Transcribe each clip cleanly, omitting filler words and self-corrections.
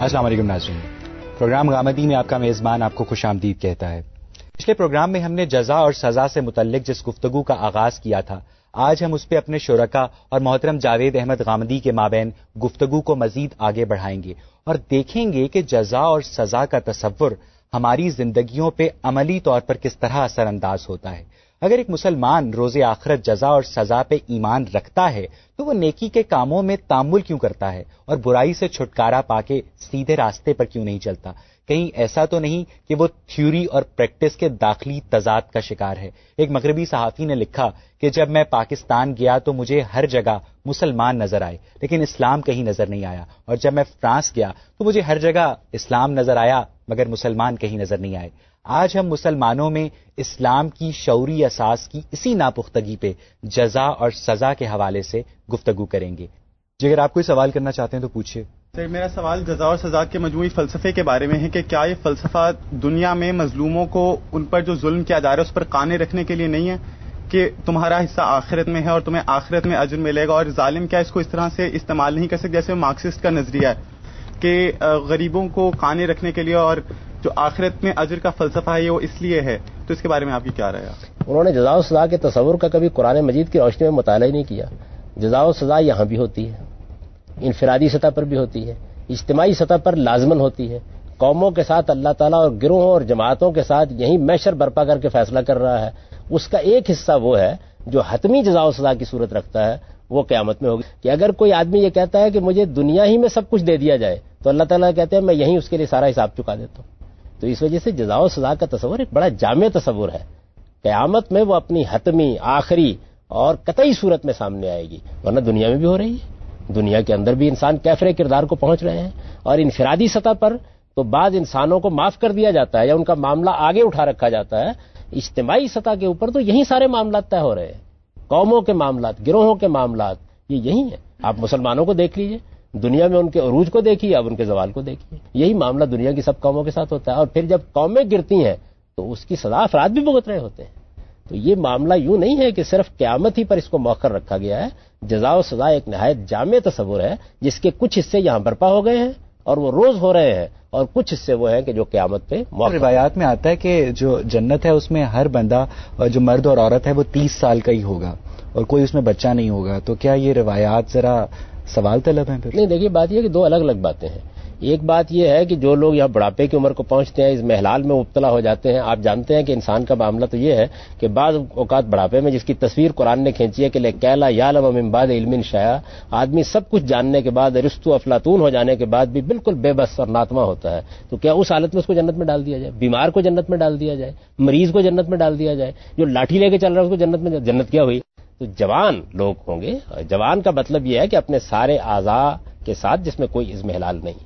السلام علیکم ناظرین، پروگرام غامدی میں آپ کا میزبان آپ کو خوش آمدید کہتا ہے۔ پچھلے پروگرام میں ہم نے جزا اور سزا سے متعلق جس گفتگو کا آغاز کیا تھا، آج ہم اس پہ اپنے شرکا اور محترم جاوید احمد غامدی کے مابین گفتگو کو مزید آگے بڑھائیں گے اور دیکھیں گے کہ جزا اور سزا کا تصور ہماری زندگیوں پہ عملی طور پر کس طرح اثر انداز ہوتا ہے۔ اگر ایک مسلمان روز آخرت جزا اور سزا پہ ایمان رکھتا ہے تو وہ نیکی کے کاموں میں تامل کیوں کرتا ہے اور برائی سے چھٹکارا پا کے سیدھے راستے پر کیوں نہیں چلتا؟ کہیں ایسا تو نہیں کہ وہ تھیوری اور پریکٹس کے داخلی تضاد کا شکار ہے؟ ایک مغربی صحافی نے لکھا کہ جب میں پاکستان گیا تو مجھے ہر جگہ مسلمان نظر آئے لیکن اسلام کہیں نظر نہیں آیا، اور جب میں فرانس گیا تو مجھے ہر جگہ اسلام نظر آیا مگر مسلمان کہیں نظر نہیں آئے۔ آج ہم مسلمانوں میں اسلام کی شعوری اساس کی اسی ناپختگی پہ جزا اور سزا کے حوالے سے گفتگو کریں گے۔ جی اگر آپ کوئی سوال کرنا چاہتے ہیں تو پوچھیے۔ سر، میرا سوال جزا اور سزا کے مجموعی فلسفے کے بارے میں ہے کہ کیا یہ فلسفہ دنیا میں مظلوموں کو ان پر جو ظلم کیا جا رہا ہے اس پر قانے رکھنے کے لیے نہیں ہے کہ تمہارا حصہ آخرت میں ہے اور تمہیں آخرت میں اجر ملے گا، اور ظالم کیا اس کو اس طرح سے استعمال نہیں کر سکتے جیسے مارکسسٹ کا نظریہ ہے کہ غریبوں کو قانے رکھنے کے لیے، اور جو آخرت میں اجر کا فلسفہ ہے وہ اس لیے ہے؟ تو اس کے بارے میں آپ کی کیا رائے ہے؟ انہوں نے جزا و سزا کے تصور کا کبھی قرآن مجید کی روشنی میں مطالعہ ہی نہیں کیا۔ جزا و سزا یہاں بھی ہوتی ہے، انفرادی سطح پر بھی ہوتی ہے، اجتماعی سطح پر لازمن ہوتی ہے۔ قوموں کے ساتھ اللہ تعالیٰ اور گروہوں اور جماعتوں کے ساتھ یہی محشر برپا کر کے فیصلہ کر رہا ہے۔ اس کا ایک حصہ وہ ہے جو حتمی جزا و سزا کی صورت رکھتا ہے، وہ قیامت میں ہوگی۔ کہ اگر کوئی آدمی یہ کہتا ہے کہ مجھے دنیا ہی میں سب کچھ دے دیا جائے تو اللہ تعالیٰ کہتے ہیں میں یہیں اس کے لیے سارا حساب چکا دیتا ہوں۔ تو اس وجہ سے جزا و سزا کا تصور ایک بڑا جامع تصور ہے۔ قیامت میں وہ اپنی حتمی، آخری اور قطعی صورت میں سامنے آئے گی، ورنہ دنیا میں بھی ہو رہی ہے۔ دنیا کے اندر بھی انسان کیفر کردار کو پہنچ رہے ہیں، اور انفرادی سطح پر تو بعض انسانوں کو معاف کر دیا جاتا ہے یا ان کا معاملہ آگے اٹھا رکھا جاتا ہے۔ اجتماعی سطح کے اوپر تو یہی سارے معاملات طے ہو رہے ہیں، قوموں کے معاملات، گروہوں کے معاملات، یہ یہی ہیں۔ آپ مسلمانوں کو دیکھ لیجئے، دنیا میں ان کے عروج کو دیکھیے، اب ان کے زوال کو دیکھیے، یہی معاملہ دنیا کی سب قوموں کے ساتھ ہوتا ہے۔ اور پھر جب قومیں گرتی ہیں تو اس کی سزا افراد بھی بھگت رہے ہوتے ہیں۔ تو یہ معاملہ یوں نہیں ہے کہ صرف قیامت ہی پر اس کو مؤخر رکھا گیا ہے۔ جزا و سزا ایک نہایت جامع تصور ہے جس کے کچھ حصے یہاں برپا ہو گئے ہیں اور وہ روز ہو رہے ہیں، اور کچھ حصے وہ ہیں کہ جو قیامت پہ مؤخر۔ روایات میں آتا ہے کہ جو جنت ہے اس میں ہر بندہ، جو مرد اور عورت ہے، وہ 30 سال کا ہی ہوگا اور کوئی اس میں بچہ نہیں ہوگا۔ تو کیا یہ روایات ذرا سوال طلب ہیں؟ پھر نہیں، دیکھیے بات یہ ہے کہ دو الگ الگ باتیں ہیں۔ ایک بات یہ ہے کہ جو لوگ یہاں بڑھاپے کی عمر کو پہنچتے ہیں، اس محلال میں مبتلا ہو جاتے ہیں۔ آپ جانتے ہیں کہ انسان کا معاملہ تو یہ ہے کہ بعض اوقات بڑھاپے میں، جس کی تصویر قرآن نے کھینچی ہے کہ لَا یعلم من بعد علم شیئا، آدمی سب کچھ جاننے کے بعد، ارسطو افلاطون ہو جانے کے بعد بھی بالکل بے بس اور ناتما ہوتا ہے۔ تو کیا اس حالت میں اس کو جنت میں ڈال دیا جائے؟ بیمار کو جنت میں ڈال دیا جائے؟ مریض کو جنت میں ڈال دیا جائے؟ جو لاٹھی لے کے چل رہا ہے اس کو جنت میں؟ جنت کیا ہوئی؟ تو جوان لوگ ہوں گے۔ جوان کا مطلب یہ ہے کہ اپنے سارے اعضاء کے ساتھ جس میں کوئی عزم حلال نہیں۔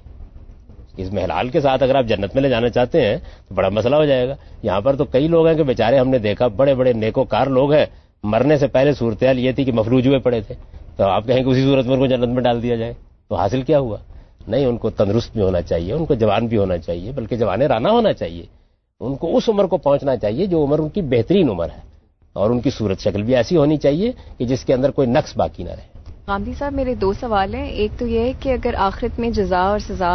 عزم حلال کے ساتھ اگر آپ جنت میں لے جانا چاہتے ہیں تو بڑا مسئلہ ہو جائے گا۔ یہاں پر تو کئی لوگ ہیں کہ بیچارے ہم نے دیکھا بڑے بڑے نیکوکار لوگ ہیں، مرنے سے پہلے صورتحال یہ تھی کہ مفلوج ہوئے پڑے تھے، تو آپ کہیں کہ اسی صورت میں ان کو جنت میں ڈال دیا جائے تو حاصل کیا ہوا؟ نہیں، ان کو تندرست بھی ہونا چاہیے، ان کو جوان بھی ہونا چاہیے، بلکہ جوان رانا ہونا چاہیے۔ ان کو اس عمر کو پہنچنا چاہیے جو عمر ان کی بہترین عمر ہے، اور ان کی صورت شکل بھی ایسی ہونی چاہیے کہ جس کے اندر کوئی نقص باقی نہ رہے۔ غامدی صاحب، میرے دو سوال ہیں۔ ایک تو یہ ہے کہ اگر آخرت میں جزا اور سزا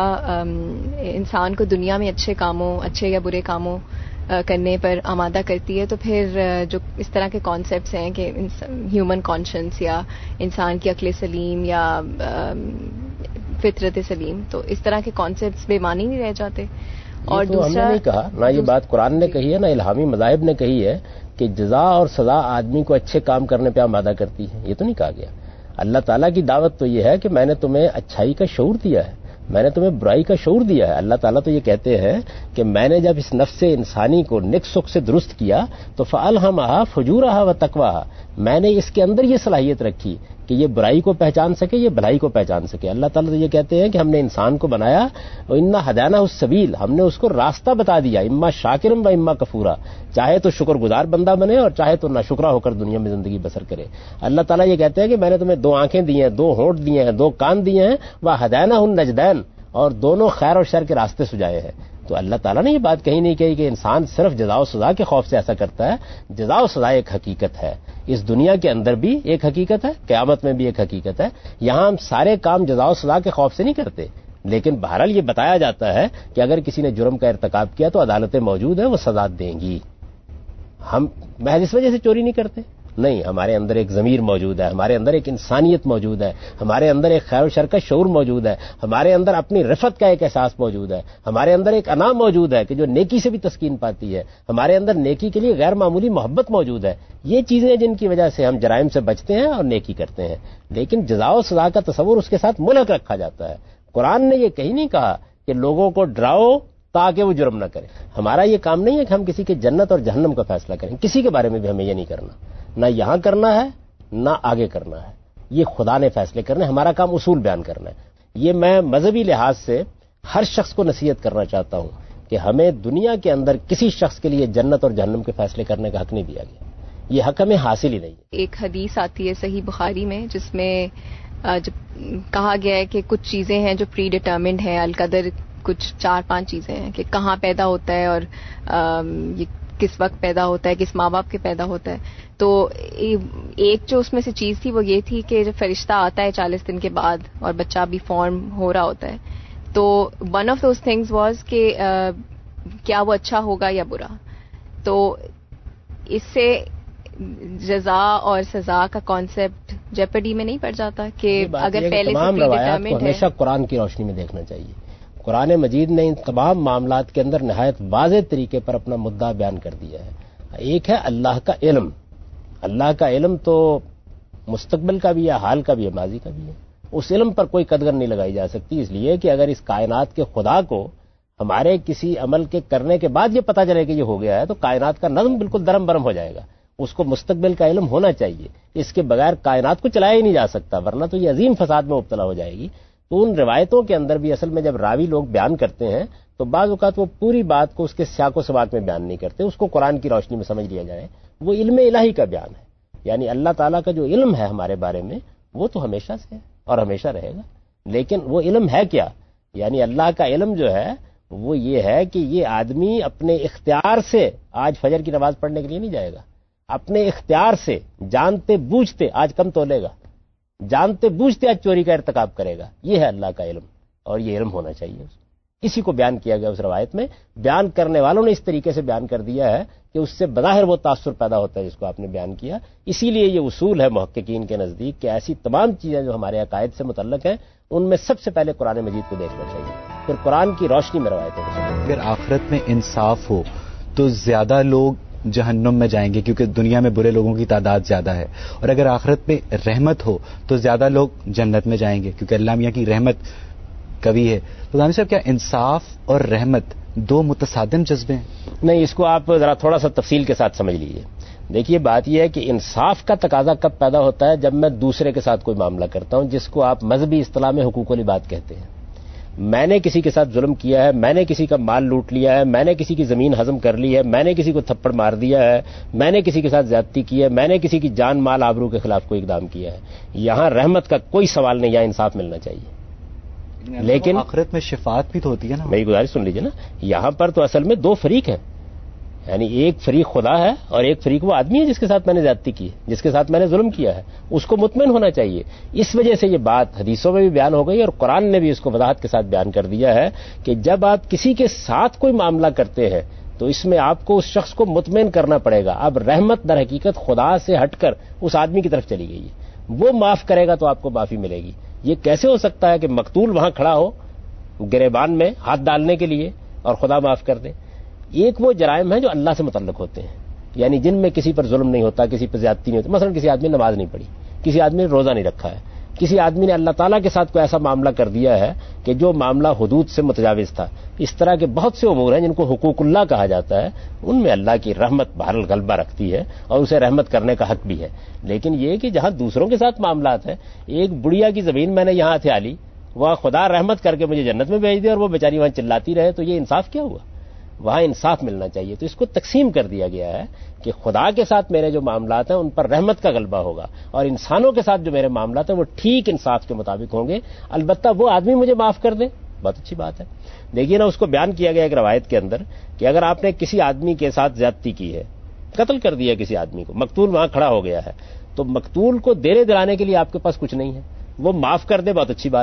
انسان کو دنیا میں اچھے کاموں، اچھے یا برے کاموں کرنے پر آمادہ کرتی ہے، تو پھر جو اس طرح کے کانسیپٹس ہیں کہ ہیومن کانشنس یا انسان کی عقل سلیم یا فطرت سلیم، تو اس طرح کے کانسیپٹس بے معنی نہیں رہ جاتے؟ اور دوسرا، ہم نے نہیں کہا، نہ یہ بات قرآن نے کہی ہے نہ الہامی مذاہب نے کہی ہے کہ جزا اور سزا آدمی کو اچھے کام کرنے پہ آمادہ کرتی ہے، یہ تو نہیں کہا گیا۔ اللہ تعالیٰ کی دعوت تو یہ ہے کہ میں نے تمہیں اچھائی کا شعور دیا ہے، میں نے تمہیں برائی کا شعور دیا ہے۔ اللہ تعالیٰ تو یہ کہتے ہیں کہ میں نے جب اس نفس انسانی کو نیک سک سے درست کیا تو فَأَلْهَمَهَا فُجُورَهَا وَتَقْوَاهَا، میں نے اس کے اندر یہ صلاحیت رکھی کہ یہ برائی کو پہچان سکے، یہ بھلائی کو پہچان سکے۔ اللہ تعالیٰ تو یہ کہتے ہیں کہ ہم نے انسان کو بنایا، وَإِنَّا هَدَيْنَاهُ السَّبِيلَ، ہم نے اس کو راستہ بتا دیا، اما شاکرا و اما کفورا، چاہے تو شکر گزار بندہ بنے اور چاہے تو ناشکرا ہو کر دنیا میں زندگی بسر کرے۔ اللہ تعالیٰ یہ کہتے ہیں کہ میں نے تمہیں 2 آنکھیں دی ہیں، 2 ہونٹ دیے ہیں، 2 کان دیے ہیں، وَهَدَيْنَاهُ النَّجْدَيْنِ، اور دونوں خیر اور شر کے راستے سجائے ہیں۔ تو اللہ تعالیٰ نے یہ بات کہیں نہیں کہی کہ انسان صرف جزا و سزا کے خوف سے ایسا کرتا ہے۔ جزا و سزا ایک حقیقت ہے، اس دنیا کے اندر بھی ایک حقیقت ہے، قیامت میں بھی ایک حقیقت ہے۔ یہاں ہم سارے کام جزا و سزا کے خوف سے نہیں کرتے، لیکن بہرحال یہ بتایا جاتا ہے کہ اگر کسی نے جرم کا ارتکاب کیا تو عدالتیں موجود ہیں، وہ سزا دیں گی. ہم محض اس وجہ سے چوری نہیں کرتے، نہیں، ہمارے اندر ایک ضمیر موجود ہے، ہمارے اندر ایک انسانیت موجود ہے، ہمارے اندر ایک خیر و شر کا شعور موجود ہے، ہمارے اندر اپنی رفت کا ایک احساس موجود ہے، ہمارے اندر ایک انا موجود ہے کہ جو نیکی سے بھی تسکین پاتی ہے، ہمارے اندر نیکی کے لیے غیر معمولی محبت موجود ہے. یہ چیزیں جن کی وجہ سے ہم جرائم سے بچتے ہیں اور نیکی کرتے ہیں. لیکن جزا و سزا کا تصور اس کے ساتھ ملحق رکھا جاتا ہے. قرآن نے یہ کہیں نہیں کہا کہ لوگوں کو ڈراؤ تاکہ وہ جرم نہ کریں. ہمارا یہ کام نہیں ہے کہ ہم کسی کے جنت اور جہنم کا فیصلہ کریں، کسی کے بارے میں بھی ہمیں یہ نہیں کرنا، نہ یہاں کرنا ہے نہ آگے کرنا ہے. یہ خدا نے فیصلے کرنے، ہمارا کام اصول بیان کرنا ہے. یہ میں مذہبی لحاظ سے ہر شخص کو نصیحت کرنا چاہتا ہوں کہ ہمیں دنیا کے اندر کسی شخص کے لیے جنت اور جہنم کے فیصلے کرنے کا حق نہیں دیا گیا. یہ حق ہمیں حاصل ہی نہیں. ایک حدیث آتی ہے صحیح بخاری میں جس میں جب کہا گیا ہے کہ کچھ چیزیں ہیں جو پری ڈٹرمنڈ ہیں، القدر کچھ 4-5 چیزیں ہیں کہ کہاں پیدا ہوتا ہے اور یہ کس وقت پیدا ہوتا ہے، کس ماں باپ کے پیدا ہوتا ہے. تو ایک جو اس میں سے چیز تھی وہ یہ تھی کہ جب فرشتہ آتا ہے 40 دن کے بعد اور بچہ بھی فارم ہو رہا ہوتا ہے، تو one of those things was کہ کیا وہ اچھا ہوگا یا برا. تو اس سے جزا اور سزا کا کانسیپٹ جیپڈی میں نہیں پڑ جاتا کہ اگر پہلے سے تمام روایات کو ہمیشہ قرآن کی روشنی میں دیکھنا چاہیے. قرآن مجید نے ان تمام معاملات کے اندر نہایت واضح طریقے پر اپنا مدعا بیان کر دیا ہے. ایک ہے اللہ کا علم. اللہ کا علم تو مستقبل کا بھی ہے، حال کا بھی ہے، ماضی کا بھی ہے. اس علم پر کوئی قدر نہیں لگائی جا سکتی، اس لیے کہ اگر اس کائنات کے خدا کو ہمارے کسی عمل کے کرنے کے بعد یہ پتہ چلے کہ یہ ہو گیا ہے تو کائنات کا نظم بالکل درم برم ہو جائے گا. اس کو مستقبل کا علم ہونا چاہیے. اس کے بغیر کائنات کو چلایا ہی نہیں جا سکتا، ورنہ تو یہ عظیم فساد میں مبتلا ہو جائے گی. تو ان روایتوں کے اندر بھی اصل میں جب راوی لوگ بیان کرتے ہیں تو بعض اوقات وہ پوری بات کو اس کے سیاق و سباق میں بیان نہیں کرتے، اس کو قرآن کی روشنی میں سمجھ لیا جائے. وہ علم الہی کا بیان ہے، یعنی اللہ تعالیٰ کا جو علم ہے ہمارے بارے میں وہ تو ہمیشہ سے ہے اور ہمیشہ رہے گا. لیکن وہ علم ہے کیا؟ یعنی اللہ کا علم جو ہے وہ یہ ہے کہ یہ آدمی اپنے اختیار سے آج فجر کی نماز پڑھنے کے لیے نہیں جائے گا. اپنے اختیار سے جانتے بوجھتے آج کم تولے گا، جانتے بوجھتے آج چوری کا ارتکاب کرے گا. یہ ہے اللہ کا علم، اور یہ علم ہونا چاہیے. اسی کو بیان کیا گیا اس روایت میں. بیان کرنے والوں نے اس طریقے سے بیان کر دیا ہے کہ اس سے بظاہر وہ تاثر پیدا ہوتا ہے جس کو آپ نے بیان کیا. اسی لیے یہ اصول ہے محققین کے نزدیک کہ ایسی تمام چیزیں جو ہمارے عقائد سے متعلق ہیں ان میں سب سے پہلے قرآن مجید کو دیکھنا چاہیے، پھر قرآن کی روشنی میں روایتیں کو سمجھنا. اگر آخرت میں انصاف ہو تو زیادہ لوگ جہنم میں جائیں گے کیونکہ دنیا میں برے لوگوں کی تعداد زیادہ ہے، اور اگر آخرت میں رحمت ہو تو زیادہ لوگ جنت میں جائیں گے کیونکہ اللہ میاں کی رحمت کبھی ہے. تو غامی صاحب، کیا انصاف اور رحمت دو متصادم جذبے ہیں؟ نہیں، اس کو آپ ذرا تھوڑا سا تفصیل کے ساتھ سمجھ لیجیے. دیکھیے بات یہ ہے کہ انصاف کا تقاضا کب پیدا ہوتا ہے؟ جب میں دوسرے کے ساتھ کوئی معاملہ کرتا ہوں جس کو آپ مذہبی اصطلاح میں حقوق العباد کہتے ہیں. میں نے کسی کے ساتھ ظلم کیا ہے، میں نے کسی کا مال لوٹ لیا ہے، میں نے کسی کی زمین ہضم کر لی ہے، میں نے کسی کو تھپڑ مار دیا ہے، میں نے کسی کے ساتھ زیادتی کی ہے، میں نے کسی کی جان مال آبرو کے خلاف کوئی اقدام کیا ہے. یہاں رحمت کا کوئی سوال نہیں، یہاں انصاف ملنا چاہیے. لیکن آخرت میں شفاعت بھی تو ہوتی ہے نا. میری گزارش سن لیجیے نا. یہاں پر تو اصل میں دو فریق ہیں، یعنی ایک فریق خدا ہے اور ایک فریق وہ آدمی ہے جس کے ساتھ میں نے زیادتی کی ہے، جس کے ساتھ میں نے ظلم کیا ہے. اس کو مطمئن ہونا چاہیے. اس وجہ سے یہ بات حدیثوں میں بھی بیان ہو گئی اور قرآن نے بھی اس کو وضاحت کے ساتھ بیان کر دیا ہے کہ جب آپ کسی کے ساتھ کوئی معاملہ کرتے ہیں تو اس میں آپ کو اس شخص کو مطمئن کرنا پڑے گا. اب رحمت در حقیقت خدا سے ہٹ کر اس آدمی کی طرف چلی گئی ہے. وہ معاف کرے گا تو آپ کو معافی ملے گی. یہ کیسے ہو سکتا ہے کہ مقتول وہاں کھڑا ہو گریبان میں ہاتھ ڈالنے کے لیے اور خدا معاف کر دے؟ ایک وہ جرائم ہیں جو اللہ سے متعلق ہوتے ہیں، یعنی جن میں کسی پر ظلم نہیں ہوتا، کسی پر زیادتی نہیں ہوتی. مثلا کسی آدمی نے نماز نہیں پڑھی، کسی آدمی نے روزہ نہیں رکھا ہے، کسی آدمی نے اللہ تعالیٰ کے ساتھ کوئی ایسا معاملہ کر دیا ہے کہ جو معاملہ حدود سے متجاوز تھا. اس طرح کے بہت سے امور ہیں جن کو حقوق اللہ کہا جاتا ہے. ان میں اللہ کی رحمت بہرحال غلبہ رکھتی ہے اور اسے رحمت کرنے کا حق بھی ہے. لیکن یہ کہ جہاں دوسروں کے ساتھ معاملات ہیں، ایک بڑھیا کی زمین میں نے یہاں ہتھیا لی، وہاں خدا رحمت کر کے مجھے جنت میں بھیج دے اور وہ بیچاری وہاں چلاتی رہے، تو یہ انصاف کیا ہوا؟ وہاں انصاف ملنا چاہیے. تو اس کو تقسیم کر دیا گیا ہے کہ خدا کے ساتھ میرے جو معاملات ہیں ان پر رحمت کا غلبہ ہوگا اور انسانوں کے ساتھ جو میرے معاملات ہیں وہ ٹھیک انصاف کے مطابق ہوں گے. البتہ وہ آدمی مجھے معاف کر دے، بہت اچھی بات ہے. دیکھیے نا، اس کو بیان کیا گیا ایک روایت کے اندر کہ اگر آپ نے کسی آدمی کے ساتھ زیادتی کی ہے، قتل کر دیا کسی آدمی کو، مقتول وہاں کھڑا ہو گیا ہے، تو مقتول کو دینے دلانے کے لیے آپ کے پاس کچھ نہیں ہے، وہ معاف کر دے، بہت اچھی بات ہے.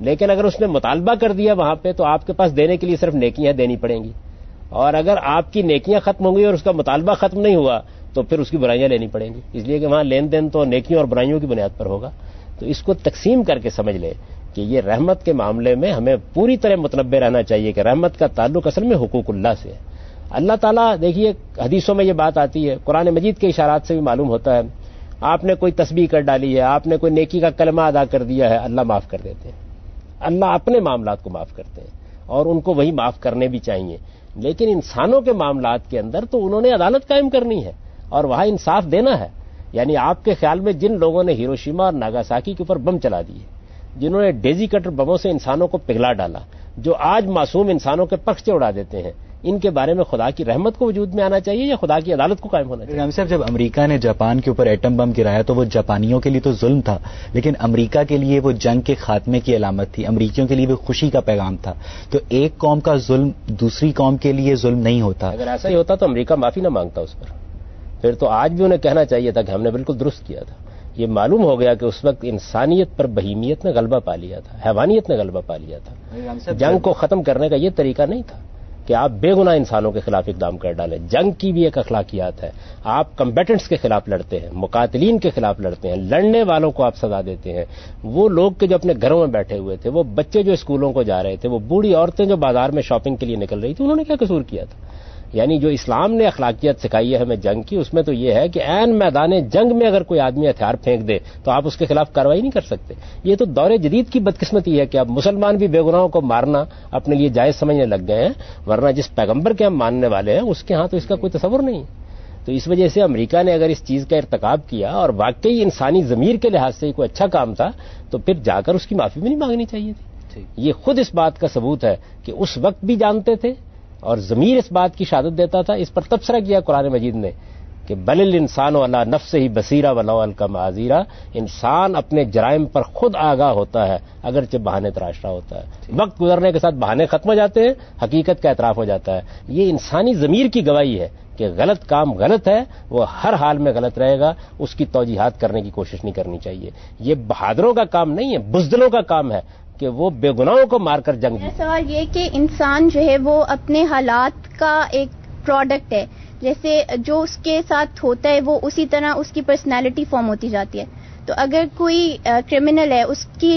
لیکن اگر اس نے مطالبہ کر دیا وہاں پہ تو آپ کے پاس دینے کے لیے صرف نیکیاں دینی پڑیں گی, اور اگر آپ کی نیکیاں ختم ہوں گی اور اس کا مطالبہ ختم نہیں ہوا تو پھر اس کی برائیاں لینی پڑیں گی, اس لیے کہ وہاں لین دین تو نیکیوں اور برائیوں کی بنیاد پر ہوگا. تو اس کو تقسیم کر کے سمجھ لیں کہ یہ رحمت کے معاملے میں ہمیں پوری طرح متنبع رہنا چاہیے کہ رحمت کا تعلق اصل میں حقوق اللہ سے ہے. اللہ تعالیٰ دیکھیے حدیثوں میں یہ بات آتی ہے, قرآن مجید کے اشارات سے بھی معلوم ہوتا ہے, آپ نے کوئی تسبیح کر ڈالی ہے, آپ نے کوئی نیکی کا کلمہ ادا کر دیا ہے, اللہ معاف کر دیتے ہیں. اللہ اپنے معاملات کو معاف کرتے ہیں اور ان کو وہی معاف کرنے بھی چاہیے. لیکن انسانوں کے معاملات کے اندر تو انہوں نے عدالت قائم کرنی ہے اور وہاں انصاف دینا ہے. یعنی آپ کے خیال میں جن لوگوں نے ہیروشیما اور ناگاساکی کے اوپر بم چلا دیے, جنہوں نے ڈیزی کٹر بموں سے انسانوں کو پگھلا ڈالا, جو آج معصوم انسانوں کے پکھ سے اڑا دیتے ہیں, ان کے بارے میں خدا کی رحمت کو وجود میں آنا چاہیے یا خدا کی عدالت کو قائم ہونا چاہیے؟ رام صاحب, جب امریکہ نے جاپان کے اوپر ایٹم بم گرایا تو وہ جاپانیوں کے لیے تو ظلم تھا, لیکن امریکہ کے لیے وہ جنگ کے خاتمے کی علامت تھی, امریکیوں کے لیے وہ خوشی کا پیغام تھا. تو ایک قوم کا ظلم دوسری قوم کے لیے ظلم نہیں ہوتا. اگر ایسا ہی ہوتا تو امریکہ معافی نہ مانگتا اس پر, پھر تو آج بھی انہیں کہنا چاہیے تھا کہ ہم نے بالکل درست کیا تھا. یہ معلوم ہو گیا کہ اس وقت انسانیت پر بہیمیت نے غلبہ پا لیا تھا, حیوانیت نے غلبہ پا لیا تھا. جنگ کو ختم کرنے کا یہ طریقہ نہیں تھا کہ آپ بے گناہ انسانوں کے خلاف اقدام کر ڈالیں. جنگ کی بھی ایک اخلاقیات ہے, آپ کمبیٹنٹس کے خلاف لڑتے ہیں, مقاتلین کے خلاف لڑتے ہیں, لڑنے والوں کو آپ سزا دیتے ہیں. وہ لوگ کے جو اپنے گھروں میں بیٹھے ہوئے تھے, وہ بچے جو اسکولوں کو جا رہے تھے, وہ بوڑھی عورتیں جو بازار میں شاپنگ کے لیے نکل رہی تھی, انہوں نے کیا قصور کیا تھا؟ یعنی جو اسلام نے اخلاقیات سکھائی ہے ہمیں جنگ کی, اس میں تو یہ ہے کہ عین میدان جنگ میں اگر کوئی آدمی ہتھیار پھینک دے تو آپ اس کے خلاف کارروائی نہیں کر سکتے. یہ تو دور جدید کی بدقسمتی ہے کہ اب مسلمان بھی بے گناہوں کو مارنا اپنے لیے جائز سمجھنے لگ گئے ہیں, ورنہ جس پیغمبر کے ہم ماننے والے ہیں اس کے ہاں تو اس کا کوئی تصور نہیں. تو اس وجہ سے امریکہ نے اگر اس چیز کا ارتکاب کیا اور واقعی انسانی ضمیر کے لحاظ سے کوئی اچھا کام تھا تو پھر جا کر اس کی معافی بھی نہیں مانگنی چاہیے تھی. یہ خود اس بات کا ثبوت ہے کہ اس وقت بھی جانتے تھے اور ضمیر اس بات کی شہادت دیتا تھا. اس پر تبصرہ کیا قرآن مجید نے کہ بل الانسان علی نفسہ بصیرہ ولو القی معاذیرہ, انسان اپنے جرائم پر خود آگاہ ہوتا ہے اگرچہ بہانے تراش رہا ہوتا ہے. وقت گزرنے کے ساتھ بہانے ختم ہو جاتے ہیں, حقیقت کا اعتراف ہو جاتا ہے. یہ انسانی ضمیر کی گواہی ہے کہ غلط کام غلط ہے, وہ ہر حال میں غلط رہے گا, اس کی توجیحات کرنے کی کوشش نہیں کرنی چاہیے. یہ بہادروں کا کام نہیں ہے, بزدلوں کا کام ہے کہ وہ بے گناہوں کو مار کر جنگ جیتے. سوال یہ کہ انسان جو ہے وہ اپنے حالات کا ایک پروڈکٹ ہے, جیسے جو اس کے ساتھ ہوتا ہے وہ اسی طرح اس کی پرسنالٹی فارم ہوتی جاتی ہے. تو اگر کوئی کرمنل ہے, اس کی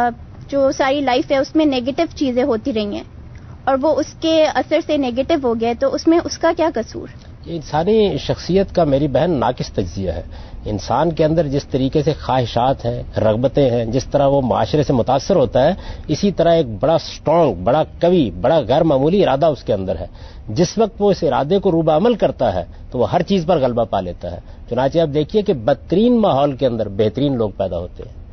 جو ساری لائف ہے اس میں نیگیٹو چیزیں ہوتی رہی ہیں اور وہ اس کے اثر سے نیگیٹو ہو گیا, تو اس میں اس کا کیا قصور؟ یہ انسانی شخصیت کا میری بہن ناقص تجزیہ ہے. انسان کے اندر جس طریقے سے خواہشات ہیں, رغبتیں ہیں, جس طرح وہ معاشرے سے متاثر ہوتا ہے, اسی طرح ایک بڑا سٹرونگ, بڑا قوی, بڑا غیر معمولی ارادہ اس کے اندر ہے. جس وقت وہ اس ارادے کو روبہ عمل کرتا ہے تو وہ ہر چیز پر غلبہ پا لیتا ہے. چنانچہ آپ دیکھیے کہ بدترین ماحول کے اندر بہترین لوگ پیدا ہوتے ہیں.